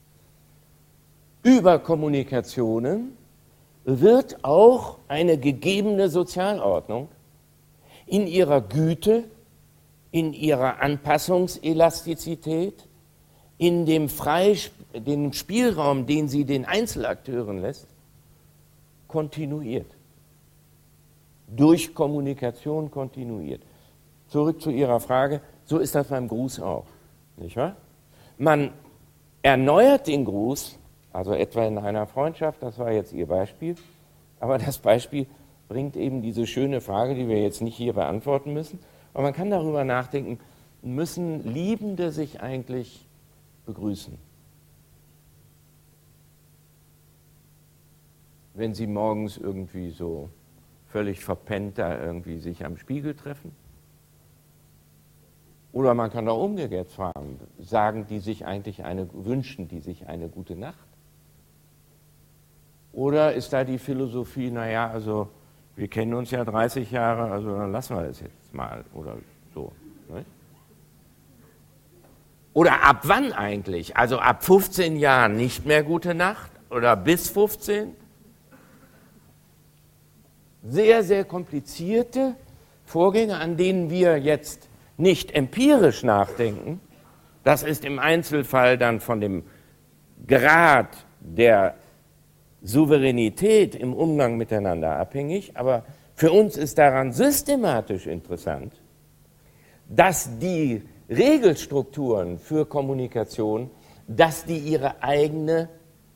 Über Kommunikationen wird auch eine gegebene Sozialordnung in ihrer Güte, in ihrer Anpassungselastizität, in dem, Freisp- dem Spielraum, den sie den Einzelakteuren lässt, kontinuiert. Durch Kommunikation kontinuiert. Zurück zu Ihrer Frage, so ist das beim Gruß auch, nicht wahr? Man erneuert den Gruß, also etwa in einer Freundschaft, das war jetzt Ihr Beispiel, aber das Beispiel bringt eben diese schöne Frage, die wir jetzt nicht hier beantworten müssen, aber man kann darüber nachdenken, müssen Liebende sich eigentlich begrüßen? Wenn sie morgens irgendwie so völlig verpennt da irgendwie sich am Spiegel treffen? Oder man kann auch umgekehrt fragen, sagen die sich eigentlich eine, wünschen die sich eine gute Nacht? Oder ist da die Philosophie, naja, also wir kennen uns ja dreißig Jahre, also dann lassen wir das jetzt mal oder so. Nicht? Oder ab wann eigentlich? Also ab fünfzehn Jahren nicht mehr gute Nacht oder bis fünfzehn? Sehr, sehr komplizierte Vorgänge, an denen wir jetzt nicht empirisch nachdenken. Das ist im Einzelfall dann von dem Grad der Souveränität im Umgang miteinander abhängig, aber für uns ist daran systematisch interessant, dass die Regelstrukturen für Kommunikation, dass die ihre eigene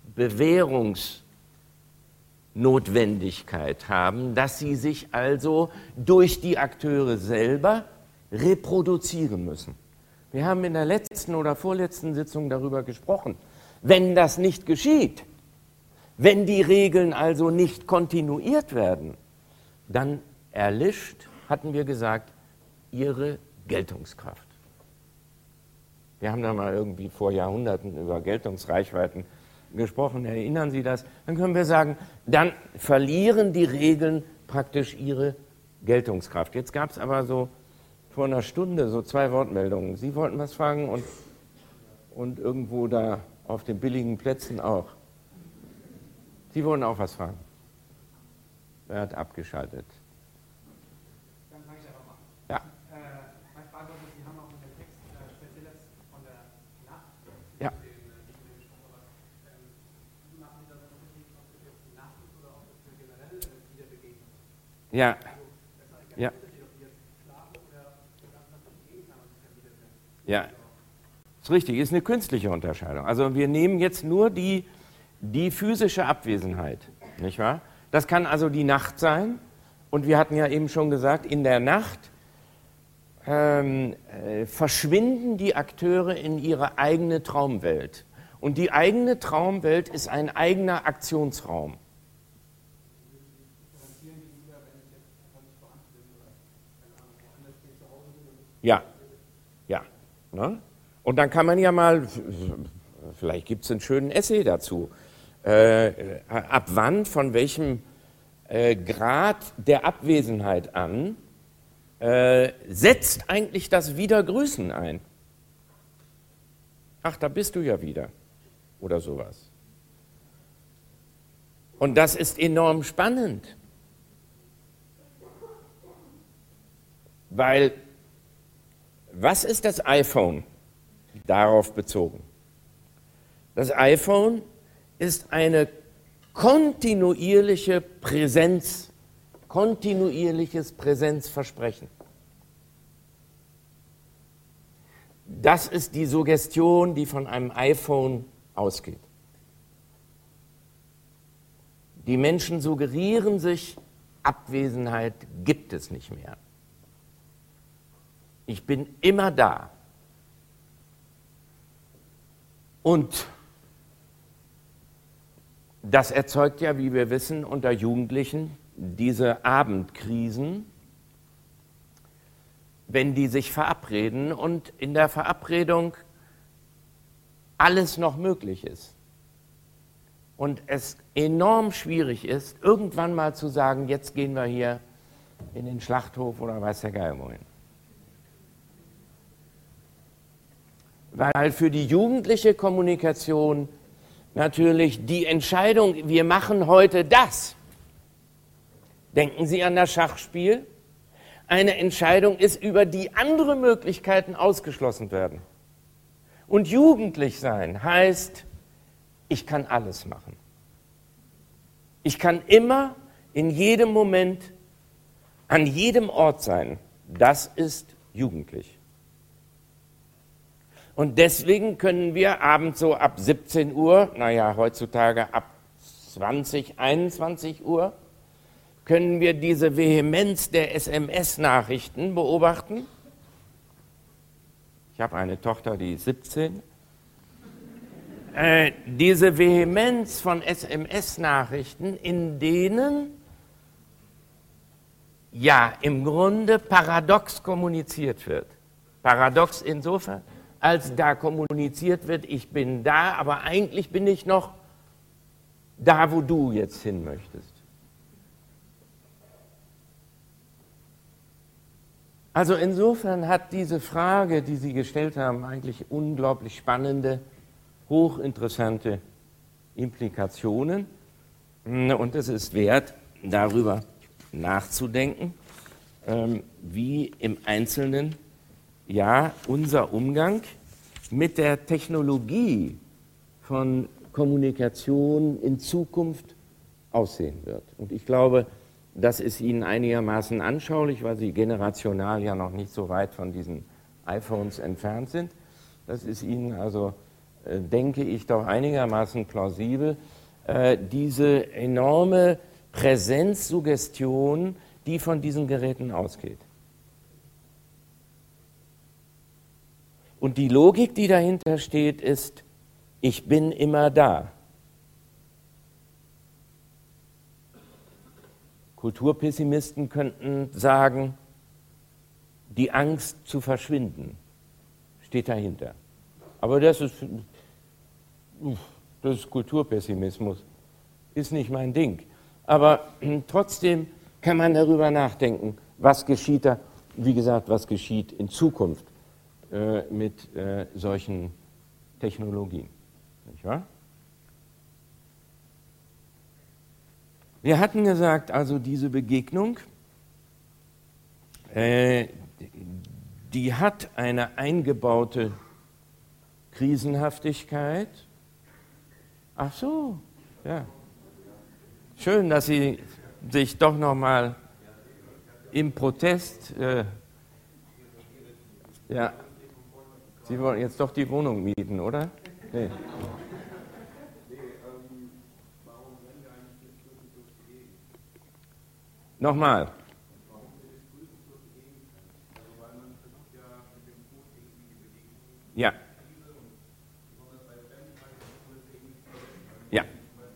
Bewährungsnotwendigkeit haben, dass sie sich also durch die Akteure selber reproduzieren müssen. Wir haben in der letzten oder vorletzten Sitzung darüber gesprochen. Wenn das nicht geschieht, wenn die Regeln also nicht kontinuiert werden, dann erlischt, hatten wir gesagt, ihre Geltungskraft. Wir haben da mal irgendwie vor Jahrhunderten über Geltungsreichweiten gesprochen, erinnern Sie das? Dann können wir sagen, dann verlieren die Regeln praktisch ihre Geltungskraft. Jetzt gab es aber so vor einer Stunde so zwei Wortmeldungen. Sie wollten was fragen und, und irgendwo da auf den billigen Plätzen auch. Sie wollen auch was fragen. Er hat abgeschaltet. Dann fange ich einfach mal an. Ja. Äh, meine Frage war, Sie haben auch in dem Text äh, speziell jetzt von der Nacht, Ja. den äh, gesprochen, aber ähm, wie machen Sie das dann richtig, ob das jetzt die Nacht ist oder ob das eine generelle äh, Wiederbegegnung ist? Ja. Also, das ist eigentlich Ja. ein Unterschied, ob die jetzt schlafen oder den ganzen Tag gehen kann und sich dann wieder treffen. Ja. Ist richtig, ist eine künstliche Unterscheidung. Also wir nehmen jetzt nur die, die physische Abwesenheit, nicht wahr? Das kann also die Nacht sein. Und wir hatten ja eben schon gesagt, in der Nacht ähm, äh, verschwinden die Akteure in ihre eigene Traumwelt. Und die eigene Traumwelt ist ein eigener Aktionsraum. Ja, ja. Ne? Und dann kann man ja mal, vielleicht gibt es einen schönen Essay dazu, äh, ab wann, von welchem äh, Grad der Abwesenheit an, äh, setzt eigentlich das Wiedergrüßen ein. Ach, da bist du ja wieder. Oder sowas. Und das ist enorm spannend. Weil, was ist das iPhone? Darauf bezogen. Das iPhone ist eine kontinuierliche Präsenz, kontinuierliches Präsenzversprechen. Das ist die Suggestion, die von einem iPhone ausgeht. Die Menschen suggerieren sich, Abwesenheit gibt es nicht mehr. Ich bin immer da. Und das erzeugt ja, wie wir wissen, unter Jugendlichen diese Abendkrisen, wenn die sich verabreden und in der Verabredung alles noch möglich ist. Und es enorm schwierig ist, irgendwann mal zu sagen, jetzt gehen wir hier in den Schlachthof oder weiß der Geier wohin. Weil für die jugendliche Kommunikation natürlich die Entscheidung, wir machen heute das. Denken Sie an das Schachspiel. Eine Entscheidung ist, über die andere Möglichkeiten ausgeschlossen werden. Und jugendlich sein heißt, ich kann alles machen. Ich kann immer, in jedem Moment, an jedem Ort sein. Das ist jugendlich. Und deswegen können wir abends so ab siebzehn Uhr, naja, heutzutage ab zwanzig, einundzwanzig Uhr, können wir diese Vehemenz der S M S-Nachrichten beobachten. Ich habe eine Tochter, die ist siebzehn. Äh, diese Vehemenz von S M S-Nachrichten, in denen ja im Grunde paradox kommuniziert wird. Paradox insofern, als da kommuniziert wird, ich bin da, aber eigentlich bin ich noch da, wo du jetzt hin möchtest. Also insofern hat diese Frage, die Sie gestellt haben, eigentlich unglaublich spannende, hochinteressante Implikationen. Und es ist wert, darüber nachzudenken, wie im Einzelnen ja unser Umgang mit der Technologie von Kommunikation in Zukunft aussehen wird. Und ich glaube, das ist Ihnen einigermaßen anschaulich, weil Sie generational ja noch nicht so weit von diesen iPhones entfernt sind. Das ist Ihnen also, äh, denke ich, doch einigermaßen plausibel. Äh, diese enorme Präsenzsuggestion, die von diesen Geräten ausgeht. Und die Logik, die dahinter steht, ist, ich bin immer da. Kulturpessimisten könnten sagen, die Angst zu verschwinden steht dahinter. Aber das ist, das ist Kulturpessimismus, ist nicht mein Ding. Aber trotzdem kann man darüber nachdenken, was geschieht da, wie gesagt, was geschieht in Zukunft äh, mit äh, solchen Technologien. Nicht wahr? Wir hatten gesagt, also diese Begegnung, äh, die hat eine eingebaute Krisenhaftigkeit. Ach so, ja. Schön, dass Sie sich doch noch mal im Protest, äh, ja, Sie wollen jetzt doch die Wohnung mieten, oder? Nee. Nochmal. Ja. Ja.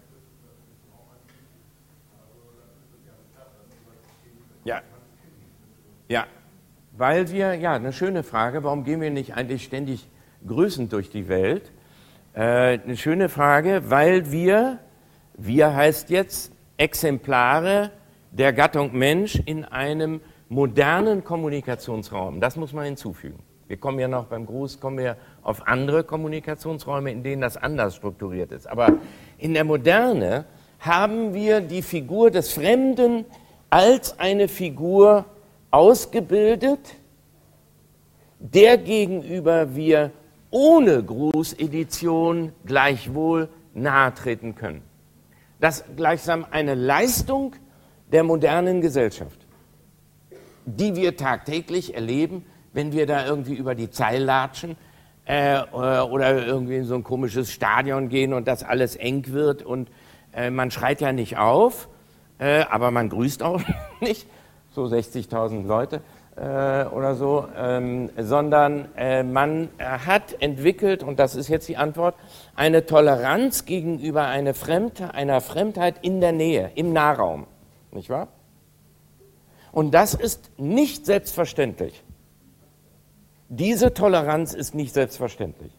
Ja. Ja. Weil wir, ja, eine schöne Frage, warum gehen wir nicht eigentlich ständig grüßend durch die Welt? Äh, eine schöne Frage, weil wir, wir heißt jetzt Exemplare der Gattung Mensch in einem modernen Kommunikationsraum. Das muss man hinzufügen. Wir kommen ja noch beim Gruß, kommen wir auf andere Kommunikationsräume, in denen das anders strukturiert ist. Aber in der Moderne haben wir die Figur des Fremden als eine Figur ausgebildet, der gegenüber wir ohne Grußedition gleichwohl nahe treten können. Das ist gleichsam eine Leistung der modernen Gesellschaft, die wir tagtäglich erleben, wenn wir da irgendwie über die Zeil latschen äh, oder irgendwie in so ein komisches Stadion gehen und das alles eng wird und äh, man schreit ja nicht auf, äh, aber man grüßt auch nicht, so sechzigtausend Leute äh, oder so, ähm, sondern äh, man hat entwickelt, und das ist jetzt die Antwort, eine Toleranz gegenüber eine Fremde, einer Fremdheit in der Nähe, im Nahraum, nicht wahr? Und das ist nicht selbstverständlich. Diese Toleranz ist nicht selbstverständlich.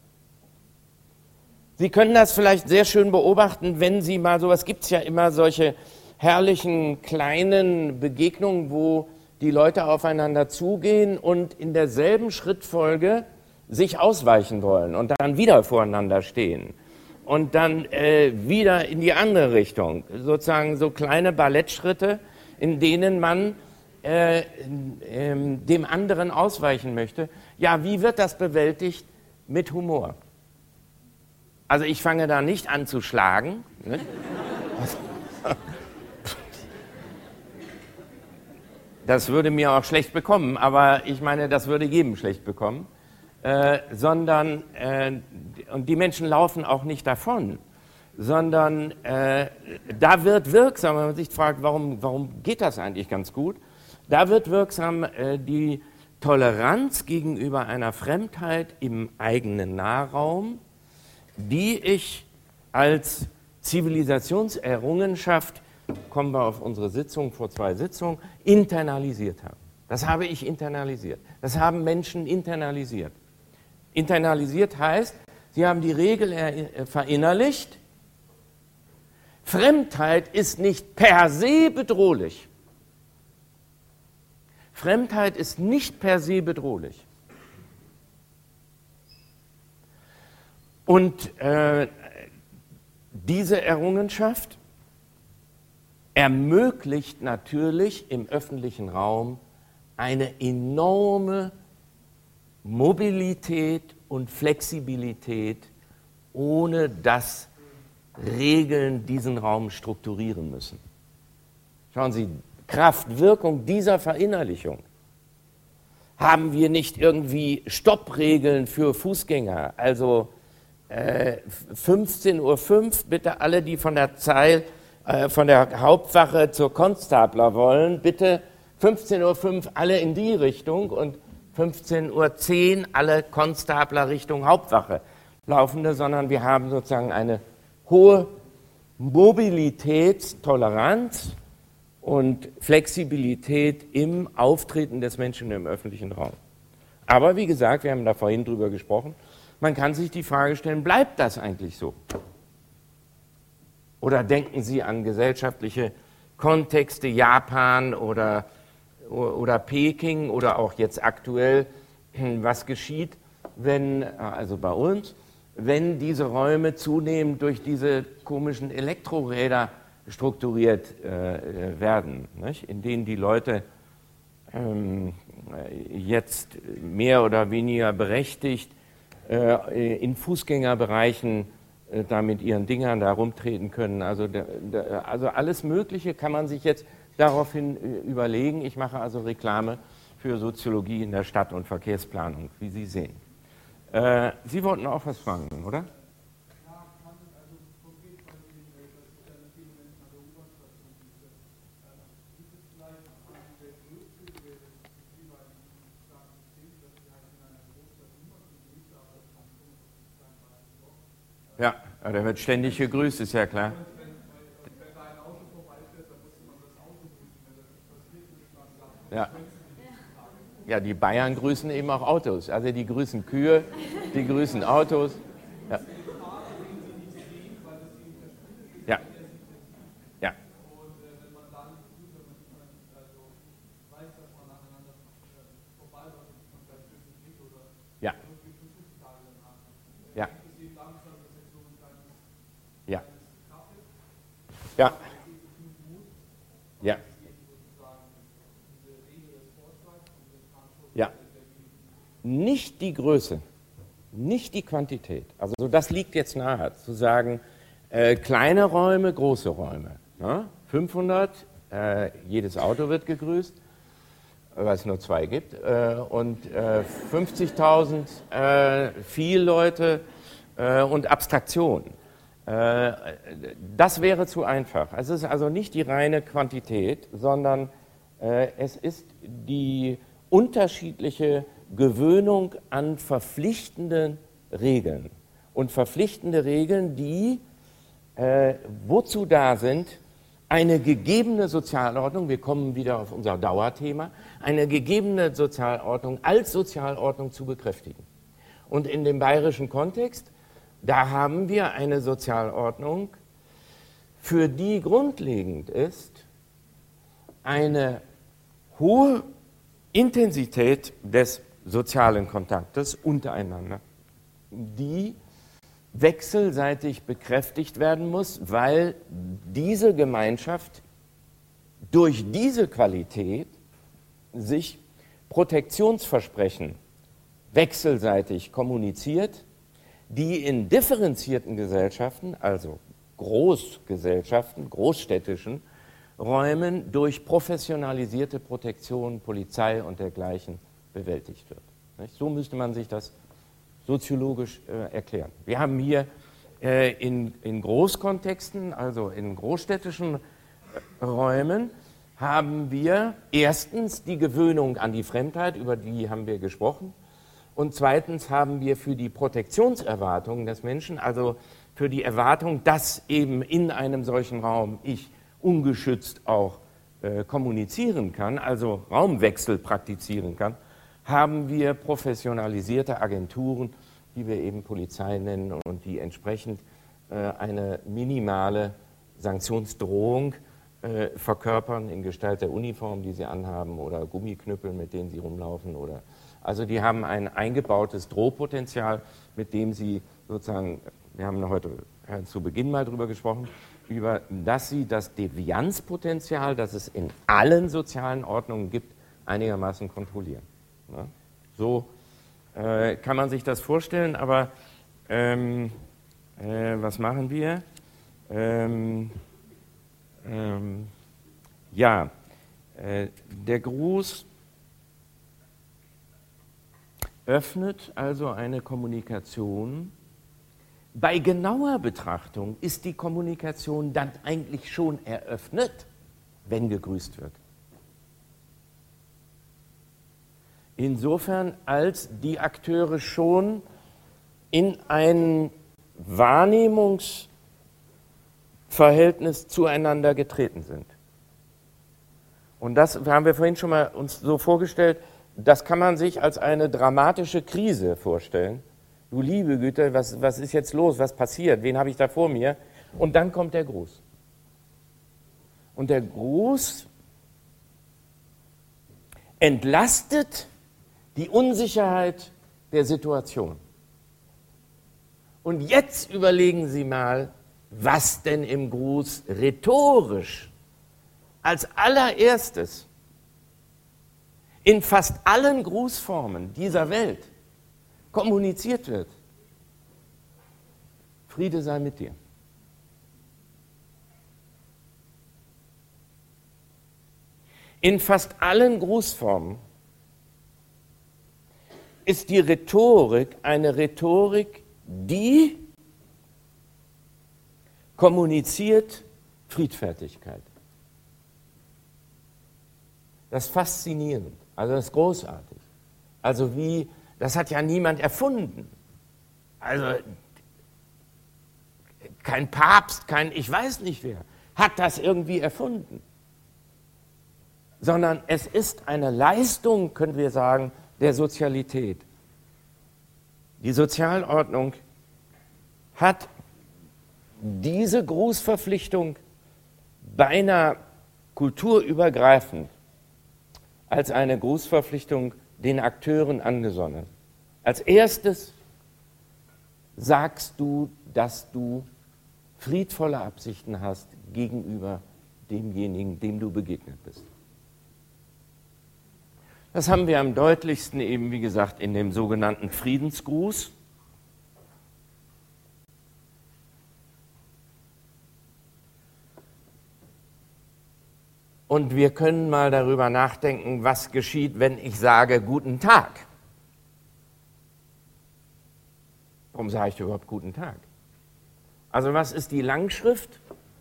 Sie können das vielleicht sehr schön beobachten, wenn Sie mal, sowas gibt es ja immer, solche herrlichen kleinen Begegnungen, wo die Leute aufeinander zugehen und in derselben Schrittfolge sich ausweichen wollen und dann wieder voreinander stehen und dann äh, wieder in die andere Richtung. Sozusagen so kleine Ballettschritte, in denen man äh, äh, dem anderen ausweichen möchte. Ja, wie wird das bewältigt? Mit Humor. Also ich fange da nicht an zu schlagen. Ne? Das würde mir auch schlecht bekommen, aber ich meine, das würde jedem schlecht bekommen. Äh, sondern, äh, und die Menschen laufen auch nicht davon, sondern äh, da wird wirksam, wenn man sich fragt, warum, warum geht das eigentlich ganz gut, da wird wirksam äh, die Toleranz gegenüber einer Fremdheit im eigenen Nahraum, die ich als Zivilisationserrungenschaft, kommen wir auf unsere Sitzung vor zwei Sitzungen, internalisiert habe. Das habe ich internalisiert. Das haben Menschen internalisiert. Internalisiert heißt, sie haben die Regel verinnerlicht, Fremdheit ist nicht per se bedrohlich. Fremdheit ist nicht per se bedrohlich. Und äh, diese Errungenschaft ermöglicht natürlich im öffentlichen Raum eine enorme Mobilität und Flexibilität, ohne dass Regeln diesen Raum strukturieren müssen. Schauen Sie, Kraft, Wirkung dieser Verinnerlichung. Haben wir nicht irgendwie Stoppregeln für Fußgänger? Also äh, fünfzehn Uhr fünf, bitte alle, die von der Zeil, äh, von der Hauptwache zur Konstabler wollen, bitte fünfzehn Uhr fünf alle in die Richtung und fünfzehn Uhr zehn alle Konstabler Richtung Hauptwache laufende, sondern wir haben sozusagen eine hohe Mobilitätstoleranz und Flexibilität im Auftreten des Menschen im öffentlichen Raum. Aber wie gesagt, wir haben da vorhin drüber gesprochen, man kann sich die Frage stellen, bleibt das eigentlich so? Oder denken Sie an gesellschaftliche Kontexte, Japan oder, oder Peking oder auch jetzt aktuell, was geschieht, wenn, also bei uns, wenn diese Räume zunehmend durch diese komischen Elektroräder strukturiert äh, werden, nicht? In denen die Leute ähm, jetzt mehr oder weniger berechtigt äh, in Fußgängerbereichen äh, da mit ihren Dingern da rumtreten können. Also, der, der, also alles Mögliche kann man sich jetzt daraufhin äh, überlegen. Ich mache also Reklame für Soziologie in der Stadt- und Verkehrsplanung, wie Sie sehen. Äh, Sie wollten auch was fragen, oder? Ja, der wird ständig gegrüßt, ist ja klar. Ja. Ja, die Bayern grüßen eben auch Autos. Also die grüßen Kühe, die grüßen Autos. Ja. Ja. Ja. Ja. Ja. Ja. Ja. Ja. Ja. Nicht die Größe, nicht die Quantität. Also das liegt jetzt nahe, zu sagen, äh, kleine Räume, große Räume. Ne? fünfhundert, äh, jedes Auto wird gegrüßt, weil es nur zwei gibt, äh, und äh, fünfzigtausend, äh, viel Leute äh, und Abstraktion. Äh, das wäre zu einfach. Es ist also nicht die reine Quantität, sondern äh, es ist die unterschiedliche Gewöhnung an verpflichtende Regeln. Und verpflichtende Regeln, die äh, wozu da sind, eine gegebene Sozialordnung, wir kommen wieder auf unser Dauerthema, eine gegebene Sozialordnung als Sozialordnung zu bekräftigen. Und in dem bayerischen Kontext, da haben wir eine Sozialordnung, für die grundlegend ist eine hohe Intensität des sozialen Kontaktes untereinander, die wechselseitig bekräftigt werden muss, weil diese Gemeinschaft durch diese Qualität sich Protektionsversprechen wechselseitig kommuniziert, die in differenzierten Gesellschaften, also Großgesellschaften, großstädtischen Räumen durch professionalisierte Protektion, Polizei und dergleichen bewältigt wird. So müsste man sich das soziologisch äh, erklären. Wir haben hier äh, in, in Großkontexten, also in großstädtischen äh, Räumen, haben wir erstens die Gewöhnung an die Fremdheit, über die haben wir gesprochen, und zweitens haben wir für die Protektionserwartungen des Menschen, also für die Erwartung, dass eben in einem solchen Raum ich ungeschützt auch äh, kommunizieren kann, also Raumwechsel praktizieren kann, haben wir professionalisierte Agenturen, die wir eben Polizei nennen und die entsprechend äh, eine minimale Sanktionsdrohung äh, verkörpern in Gestalt der Uniform, die sie anhaben, oder Gummiknüppel, mit denen sie rumlaufen. Oder, also die haben ein eingebautes Drohpotenzial, mit dem sie sozusagen, wir haben heute äh, zu Beginn mal drüber gesprochen, über dass sie das Devianzpotenzial, das es in allen sozialen Ordnungen gibt, einigermaßen kontrollieren. Ja, so äh, kann man sich das vorstellen, aber ähm, äh, was machen wir? Ähm, ähm, ja, äh, der Gruß öffnet also eine Kommunikation. Bei genauer Betrachtung ist die Kommunikation dann eigentlich schon eröffnet, wenn gegrüßt wird. Insofern, als die Akteure schon in ein Wahrnehmungsverhältnis zueinander getreten sind. Und das haben wir vorhin schon mal uns so vorgestellt, das kann man sich als eine dramatische Krise vorstellen. Du liebe Güte, was, was ist jetzt los, was passiert, wen habe ich da vor mir? Und dann kommt der Gruß. Und der Gruß entlastet die Unsicherheit der Situation. Und jetzt überlegen Sie mal, was denn im Gruß rhetorisch als allererstes in fast allen Grußformen dieser Welt kommuniziert wird. Friede sei mit dir. In fast allen Grußformen ist die Rhetorik eine Rhetorik, die kommuniziert Friedfertigkeit. Das ist faszinierend, also das ist großartig. Also wie, das hat ja niemand erfunden. Also kein Papst, kein ich weiß nicht wer, hat das irgendwie erfunden. Sondern es ist eine Leistung, können wir sagen, der Sozialität. Die Sozialordnung hat diese Grußverpflichtung beinahe kulturübergreifend als eine Grußverpflichtung den Akteuren angesonnen. Als erstes sagst du, dass du friedvolle Absichten hast gegenüber demjenigen, dem du begegnet bist. Das haben wir am deutlichsten eben, wie gesagt, in dem sogenannten Friedensgruß. Und wir können mal darüber nachdenken, was geschieht, wenn ich sage Guten Tag. Warum sage ich überhaupt Guten Tag? Also was ist die Langschrift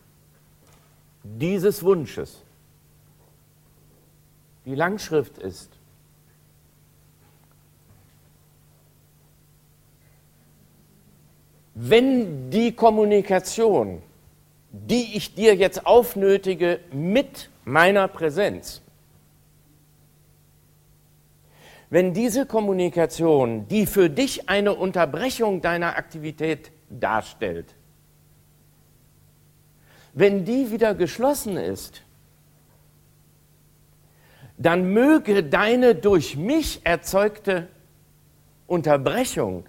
dieses Wunsches? Die Langschrift ist: Wenn die Kommunikation, die ich dir jetzt aufnötige mit meiner Präsenz, wenn diese Kommunikation, die für dich eine Unterbrechung deiner Aktivität darstellt, wenn die wieder geschlossen ist, dann möge deine durch mich erzeugte Unterbrechung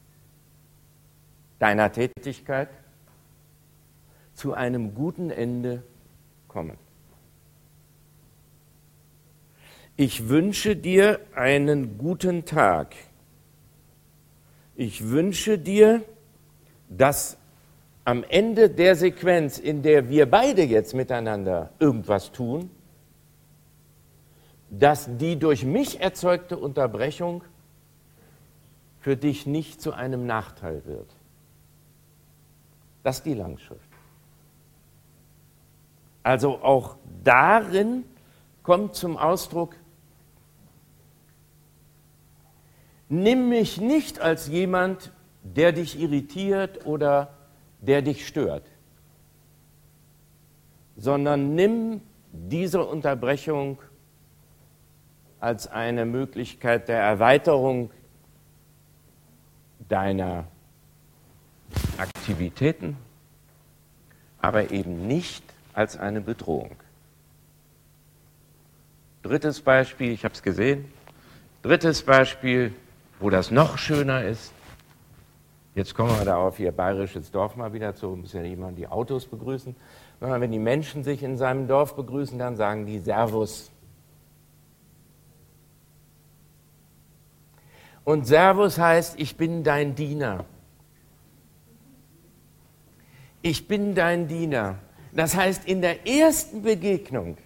deiner Tätigkeit zu einem guten Ende kommen. Ich wünsche dir einen guten Tag. Ich wünsche dir, dass am Ende der Sequenz, in der wir beide jetzt miteinander irgendwas tun, dass die durch mich erzeugte Unterbrechung für dich nicht zu einem Nachteil wird. Das ist die Langschrift. Also auch darin kommt zum Ausdruck: Nimm mich nicht als jemand, der dich irritiert oder der dich stört, sondern nimm diese Unterbrechung als eine Möglichkeit der Erweiterung deiner Aktivitäten, aber eben nicht als eine Bedrohung. Drittes Beispiel, ich habe es gesehen, drittes Beispiel, wo das noch schöner ist. Jetzt kommen wir da auf Ihr bayerisches Dorf mal wieder zu, muss ja jemand die Autos begrüßen. Wenn die Menschen sich in seinem Dorf begrüßen, dann sagen die Servus. Und Servus heißt, ich bin dein Diener. Ich bin dein Diener. Das heißt, in der ersten Begegnung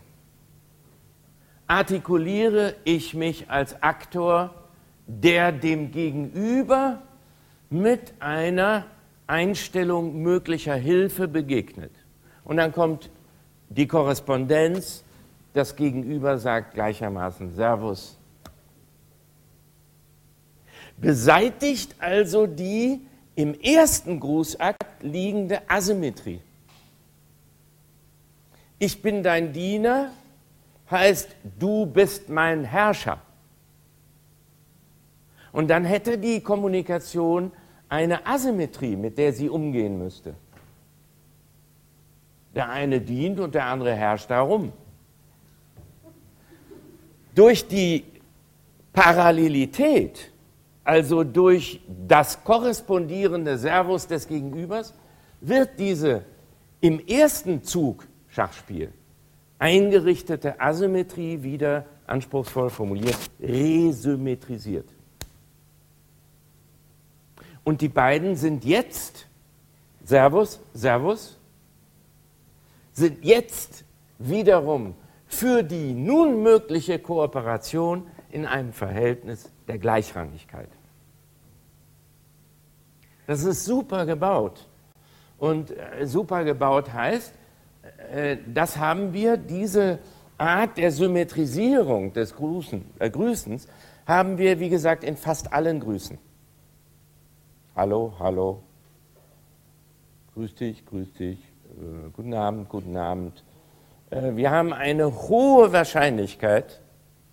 artikuliere ich mich als Aktor, der dem Gegenüber mit einer Einstellung möglicher Hilfe begegnet. Und dann kommt die Korrespondenz, das Gegenüber sagt gleichermaßen Servus. Beseitigt also die im ersten Grußakt liegende Asymmetrie. Ich bin dein Diener heißt, du bist mein Herrscher. Und dann hätte die Kommunikation eine Asymmetrie, mit der sie umgehen müsste. Der eine dient und der andere herrscht darum. Durch die Parallelität, also durch das korrespondierende Servus des Gegenübers, wird diese im ersten Zug Schachspiel eingerichtete Asymmetrie wieder anspruchsvoll formuliert, resymmetrisiert. Und die beiden sind jetzt, Servus, Servus, sind jetzt wiederum für die nun mögliche Kooperation in einem Verhältnis der Gleichrangigkeit. Das ist super gebaut. Und äh, super gebaut heißt, äh, das haben wir, diese Art der Symmetrisierung des Grüßen, äh, Grüßens, haben wir, wie gesagt, in fast allen Grüßen. Hallo, hallo, grüß dich, grüß dich, äh, guten Abend, guten Abend. Äh, wir haben eine hohe Wahrscheinlichkeit,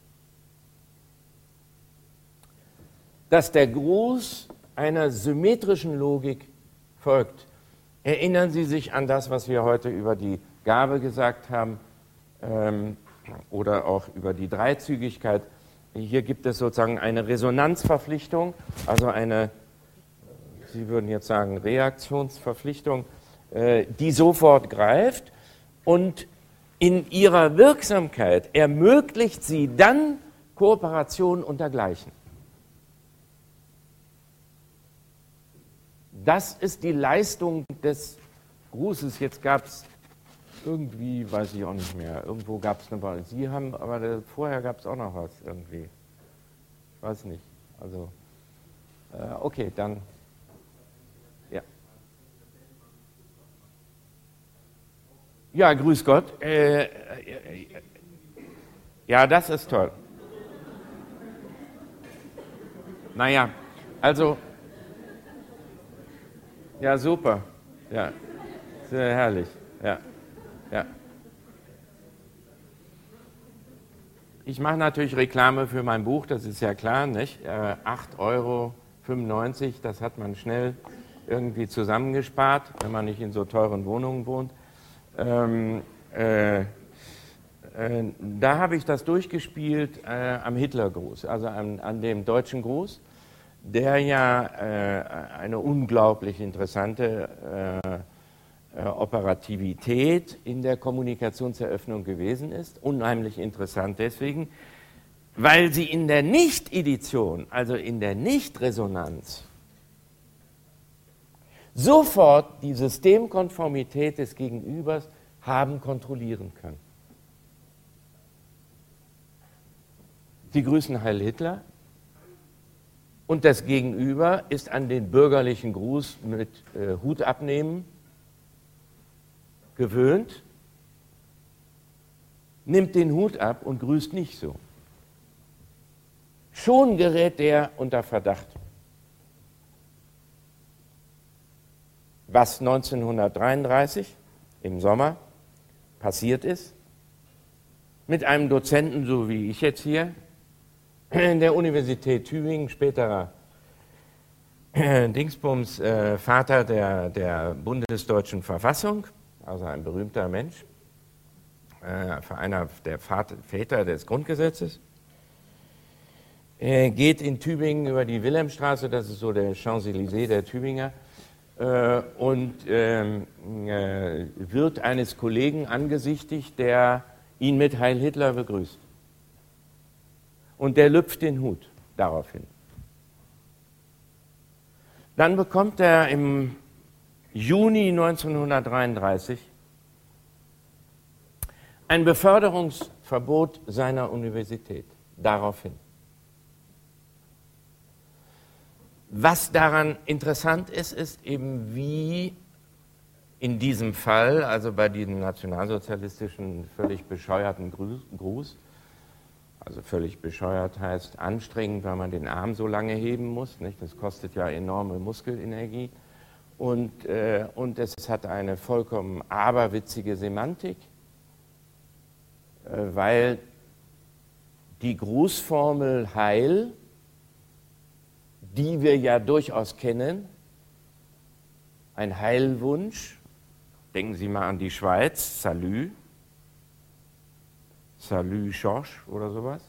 dass der Gruß einer symmetrischen Logik folgt. Erinnern Sie sich an das, was wir heute über die Gabe gesagt haben ähm, oder auch über die Dreizügigkeit. Hier gibt es sozusagen eine Resonanzverpflichtung, also eine, Sie würden jetzt sagen, Reaktionsverpflichtung, äh, die sofort greift und in ihrer Wirksamkeit ermöglicht sie dann Kooperation untergleichen. Das ist die Leistung des Grußes. Jetzt gab es irgendwie, weiß ich auch nicht mehr, irgendwo gab es eine Wahl. Sie haben, aber der, vorher gab es auch noch was irgendwie. Ich weiß nicht. Also, äh, okay, dann. Ja. Ja, grüß Gott. Äh, äh, ja, das ist toll. Naja, also, ja, super. Ja, sehr herrlich. Ja, ja. Ich mache natürlich Reklame für mein Buch, das ist ja klar, nicht? Äh, acht Euro fünfundneunzig, das hat man schnell irgendwie zusammengespart, wenn man nicht in so teuren Wohnungen wohnt. Ähm, äh, äh, da habe ich das durchgespielt äh, am Hitlergruß, also an, an dem deutschen Gruß, der ja äh, eine unglaublich interessante äh, äh, Operativität in der Kommunikationseröffnung gewesen ist. Unheimlich interessant deswegen, weil sie in der Nicht-Edition, also in der Nicht-Resonanz, sofort die Systemkonformität des Gegenübers haben kontrollieren können. Sie grüßen Heil Hitler und das Gegenüber ist an den bürgerlichen Gruß mit äh, Hut abnehmen gewöhnt, nimmt den Hut ab und grüßt nicht so. Schon gerät der unter Verdacht. Was neunzehnhundertdreiunddreißig im Sommer passiert ist, mit einem Dozenten, so wie ich jetzt hier, in der Universität Tübingen, späterer äh, Dingsbums, äh, Vater der, der bundesdeutschen Verfassung, also ein berühmter Mensch, äh, einer der Vater, Väter des Grundgesetzes, äh, geht in Tübingen über die Wilhelmstraße, das ist so der Champs-Élysées der Tübinger, äh, und ähm, äh, wird eines Kollegen angesichtigt, der ihn mit Heil Hitler begrüßt. Und der lüpft den Hut daraufhin. Dann bekommt er im Juni neunzehnhundertdreiunddreißig ein Beförderungsverbot seiner Universität daraufhin. Was daran interessant ist, ist eben wie in diesem Fall, also bei diesem nationalsozialistischen, völlig bescheuerten Gruß, also völlig bescheuert heißt anstrengend, weil man den Arm so lange heben muss, nicht? Das kostet ja enorme Muskelenergie und, äh, und es hat eine vollkommen aberwitzige Semantik, äh, weil die Grußformel Heil, die wir ja durchaus kennen, ein Heilwunsch, denken Sie mal an die Schweiz, Salü, Salü Schorsch oder sowas,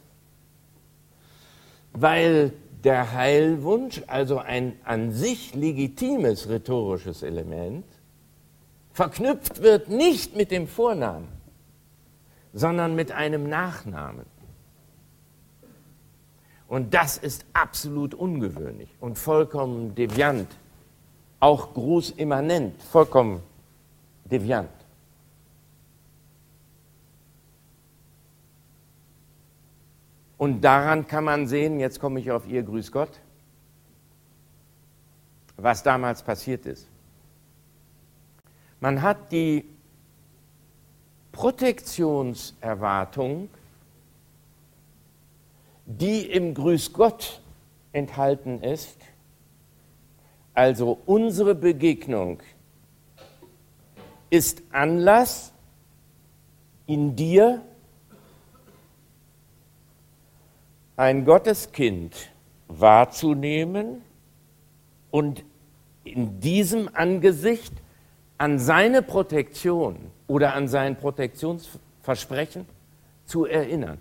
weil der Heilwunsch, also ein an sich legitimes rhetorisches Element, verknüpft wird nicht mit dem Vornamen, sondern mit einem Nachnamen. Und das ist absolut ungewöhnlich und vollkommen deviant, auch grußimmanent, vollkommen deviant. Und daran kann man sehen, jetzt komme ich auf Ihr Grüß Gott, was damals passiert ist. Man hat die Protektionserwartung, die im Grüß Gott enthalten ist, also unsere Begegnung ist Anlass in dir, ein Gotteskind wahrzunehmen und in diesem Angesicht an seine Protektion oder an sein Protektionsversprechen zu erinnern.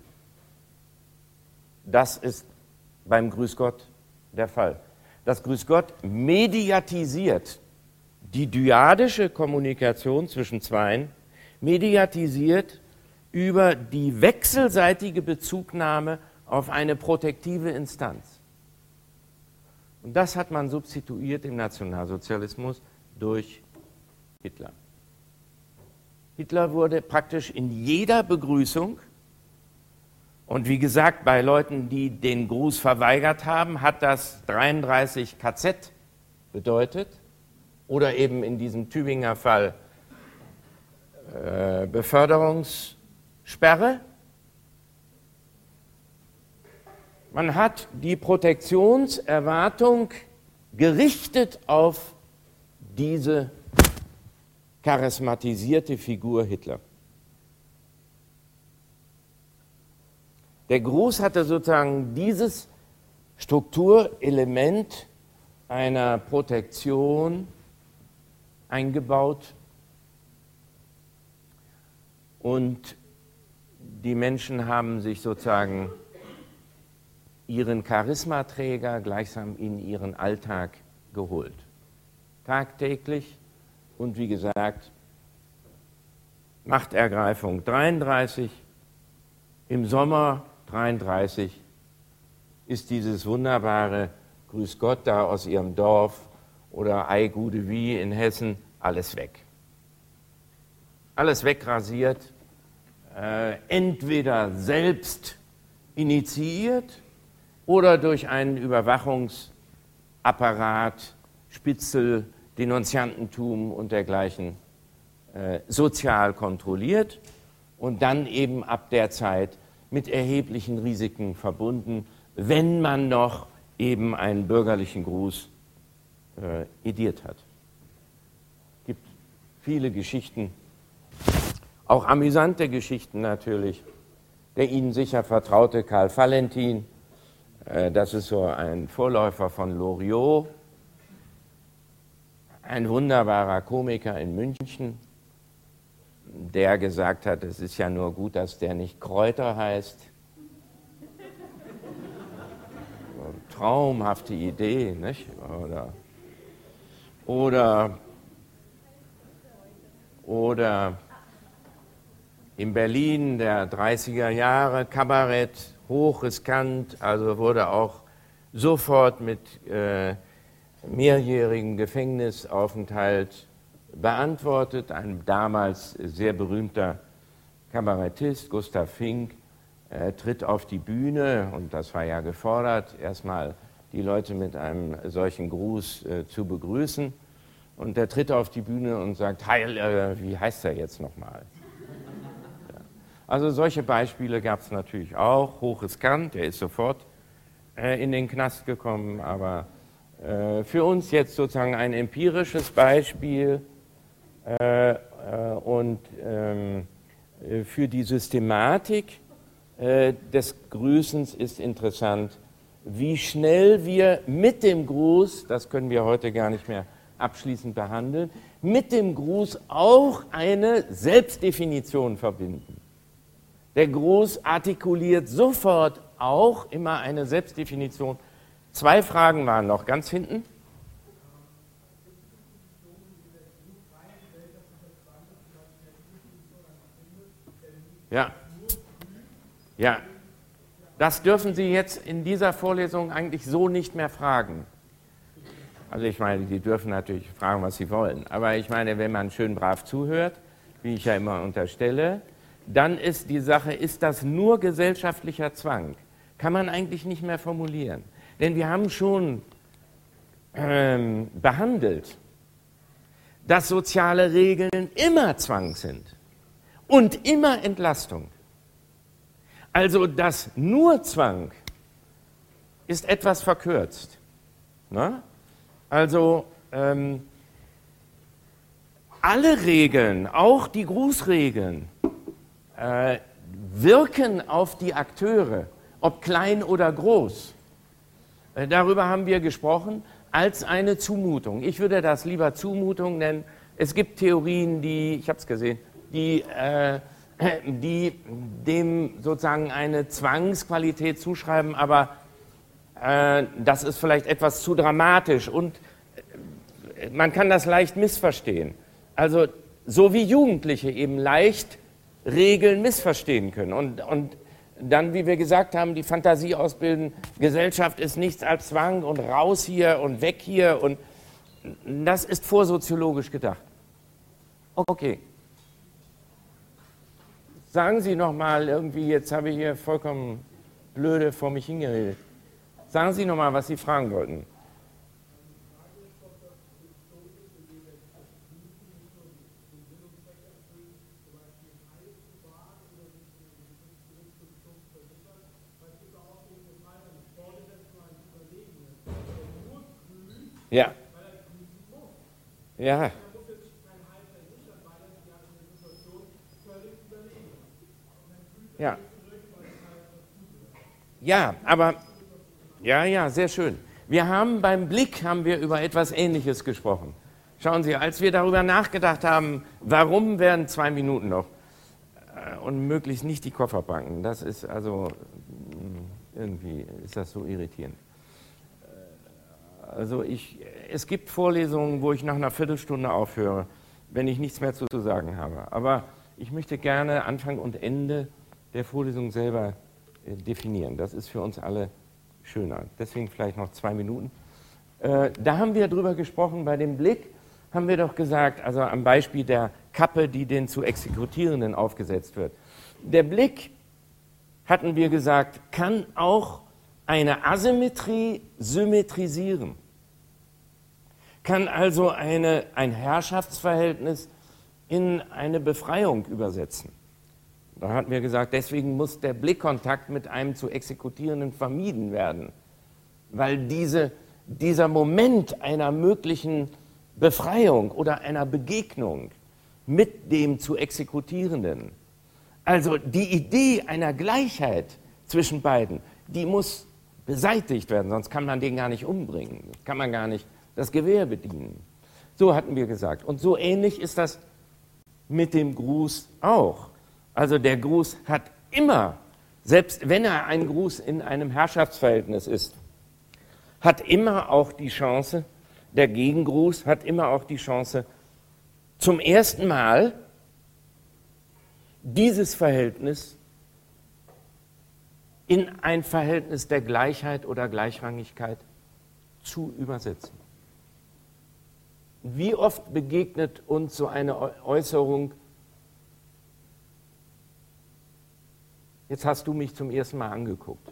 Das ist beim Grüß Gott der Fall. Das Grüß Gott mediatisiert die dyadische Kommunikation zwischen Zweien, mediatisiert über die wechselseitige Bezugnahme auf eine protektive Instanz. Und das hat man substituiert im Nationalsozialismus durch Hitler. Hitler wurde praktisch in jeder Begrüßung, und wie gesagt, bei Leuten, die den Gruß verweigert haben, hat das dreiunddreißig K Z bedeutet, oder eben in diesem Tübinger Fall äh, Beförderungssperre. Man hat die Protektionserwartung gerichtet auf diese charismatisierte Figur Hitler. Der Gruß hatte sozusagen dieses Strukturelement einer Protektion eingebaut und die Menschen haben sich sozusagen ihren Charismaträger gleichsam in ihren Alltag geholt. Tagtäglich und wie gesagt, Machtergreifung dreiunddreißig, im Sommer dreiunddreißig ist dieses wunderbare Grüß Gott da aus ihrem Dorf oder Ei Gude Wie in Hessen, alles weg. Alles wegrasiert, äh, entweder selbst initiiert oder durch einen Überwachungsapparat, Spitzel, Denunziantentum und dergleichen äh, sozial kontrolliert und dann eben ab der Zeit mit erheblichen Risiken verbunden, wenn man noch eben einen bürgerlichen Gruß äh, ediert hat. Es gibt viele Geschichten, auch amüsante Geschichten natürlich. Der Ihnen sicher vertraute Karl Valentin, äh, das ist so ein Vorläufer von Loriot, ein wunderbarer Komiker in München, der gesagt hat, es ist ja nur gut, dass der nicht Kräuter heißt. Traumhafte Idee, nicht? Oder, oder, oder in Berlin der dreißiger Jahre Kabarett, hochriskant, also wurde auch sofort mit äh, mehrjährigen Gefängnisaufenthalt beantwortet. Ein damals sehr berühmter Kabarettist, Gustav Fink, äh, tritt auf die Bühne, und das war ja gefordert, erstmal die Leute mit einem solchen Gruß äh, zu begrüßen. Und er tritt auf die Bühne und sagt, Heil, äh, wie heißt er jetzt nochmal? Ja. Also solche Beispiele gab es natürlich auch, hochriskant, er ist sofort äh, in den Knast gekommen, aber äh, für uns jetzt sozusagen ein empirisches Beispiel äh, äh, und ähm, für die Systematik äh, des Grüßens ist interessant, wie schnell wir mit dem Gruß, das können wir heute gar nicht mehr abschließend behandeln, mit dem Gruß auch eine Selbstdefinition verbinden. Der Gruß artikuliert sofort auch immer eine Selbstdefinition. Zwei Fragen waren noch ganz hinten. Ja, ja, das dürfen Sie jetzt in dieser Vorlesung eigentlich so nicht mehr fragen. Also ich meine, Sie dürfen natürlich fragen, was Sie wollen, aber ich meine, wenn man schön brav zuhört, wie ich ja immer unterstelle, dann ist die Sache, ist das nur gesellschaftlicher Zwang? Kann man eigentlich nicht mehr formulieren. Denn wir haben schon ähm, behandelt, dass soziale Regeln immer Zwang sind. Und immer Entlastung. Also das nur Zwang ist etwas verkürzt. Ne? Also ähm, alle Regeln, auch die Grußregeln, äh, wirken auf die Akteure, ob klein oder groß. Äh, darüber haben wir gesprochen, als eine Zumutung. Ich würde das lieber Zumutung nennen. Es gibt Theorien, die, ich habe es gesehen, Die, äh, die dem sozusagen eine Zwangsqualität zuschreiben, aber äh, das ist vielleicht etwas zu dramatisch und äh, man kann das leicht missverstehen. Also so wie Jugendliche eben leicht Regeln missverstehen können und, und dann, wie wir gesagt haben, die Fantasie ausbilden, Gesellschaft ist nichts als Zwang und raus hier und weg hier, und das ist vorsoziologisch gedacht. Okay. Sagen Sie noch mal irgendwie, jetzt habe ich hier vollkommen blöde vor mich hingeredet. Sagen Sie noch mal, was Sie fragen wollten. Ja. Ja. Ja. Ja, aber, ja, ja, sehr schön. Wir haben beim Blick haben wir über etwas Ähnliches gesprochen. Schauen Sie, als wir darüber nachgedacht haben, warum werden zwei Minuten noch und möglichst nicht die Koffer packen, das ist also, irgendwie ist das so irritierend. Also ich, es gibt Vorlesungen, wo ich nach einer Viertelstunde aufhöre, wenn ich nichts mehr zu sagen habe. Aber ich möchte gerne Anfang und Ende der Vorlesung selber äh, definieren. Das ist für uns alle schöner. Deswegen vielleicht noch zwei Minuten. Äh, da haben wir drüber gesprochen, bei dem Blick haben wir doch gesagt, also am Beispiel der Kappe, die den zu Exekutierenden aufgesetzt wird. Der Blick, hatten wir gesagt, kann auch eine Asymmetrie symmetrisieren. Kann also eine, ein Herrschaftsverhältnis in eine Befreiung übersetzen. Da hatten wir gesagt, deswegen muss der Blickkontakt mit einem zu Exekutierenden vermieden werden, weil diese, dieser Moment einer möglichen Befreiung oder einer Begegnung mit dem zu Exekutierenden, also die Idee einer Gleichheit zwischen beiden, die muss beseitigt werden, sonst kann man den gar nicht umbringen, kann man gar nicht das Gewehr bedienen. So hatten wir gesagt. Und so ähnlich ist das mit dem Gruß auch. Also der Gruß hat immer, selbst wenn er ein Gruß in einem Herrschaftsverhältnis ist, hat immer auch die Chance, der Gegengruß hat immer auch die Chance, zum ersten Mal dieses Verhältnis in ein Verhältnis der Gleichheit oder Gleichrangigkeit zu übersetzen. Wie oft begegnet uns so eine Äußerung, jetzt hast du mich zum ersten Mal angeguckt.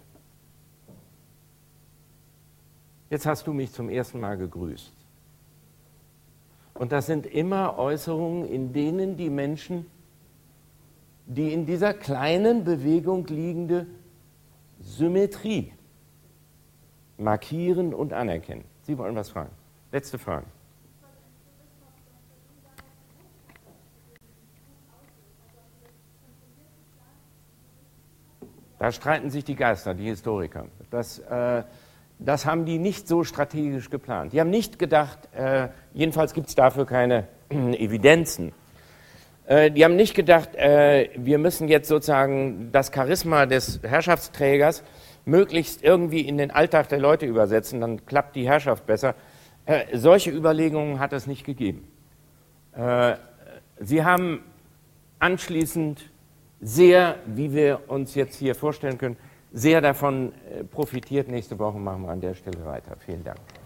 Jetzt hast du mich zum ersten Mal gegrüßt. Und das sind immer Äußerungen, in denen die Menschen die in dieser kleinen Bewegung liegende Symmetrie markieren und anerkennen. Sie wollen was fragen? Letzte Frage. Da streiten sich die Geister, die Historiker. Das, äh, das haben die nicht so strategisch geplant. Die haben nicht gedacht, äh, jedenfalls gibt es dafür keine äh, Evidenzen, äh, die haben nicht gedacht, äh, wir müssen jetzt sozusagen das Charisma des Herrschaftsträgers möglichst irgendwie in den Alltag der Leute übersetzen, dann klappt die Herrschaft besser. Äh, solche Überlegungen hat es nicht gegeben. Äh, sie haben anschließend sehr, wie wir uns jetzt hier vorstellen können, sehr davon profitiert. Nächste Woche machen wir an der Stelle weiter. Vielen Dank.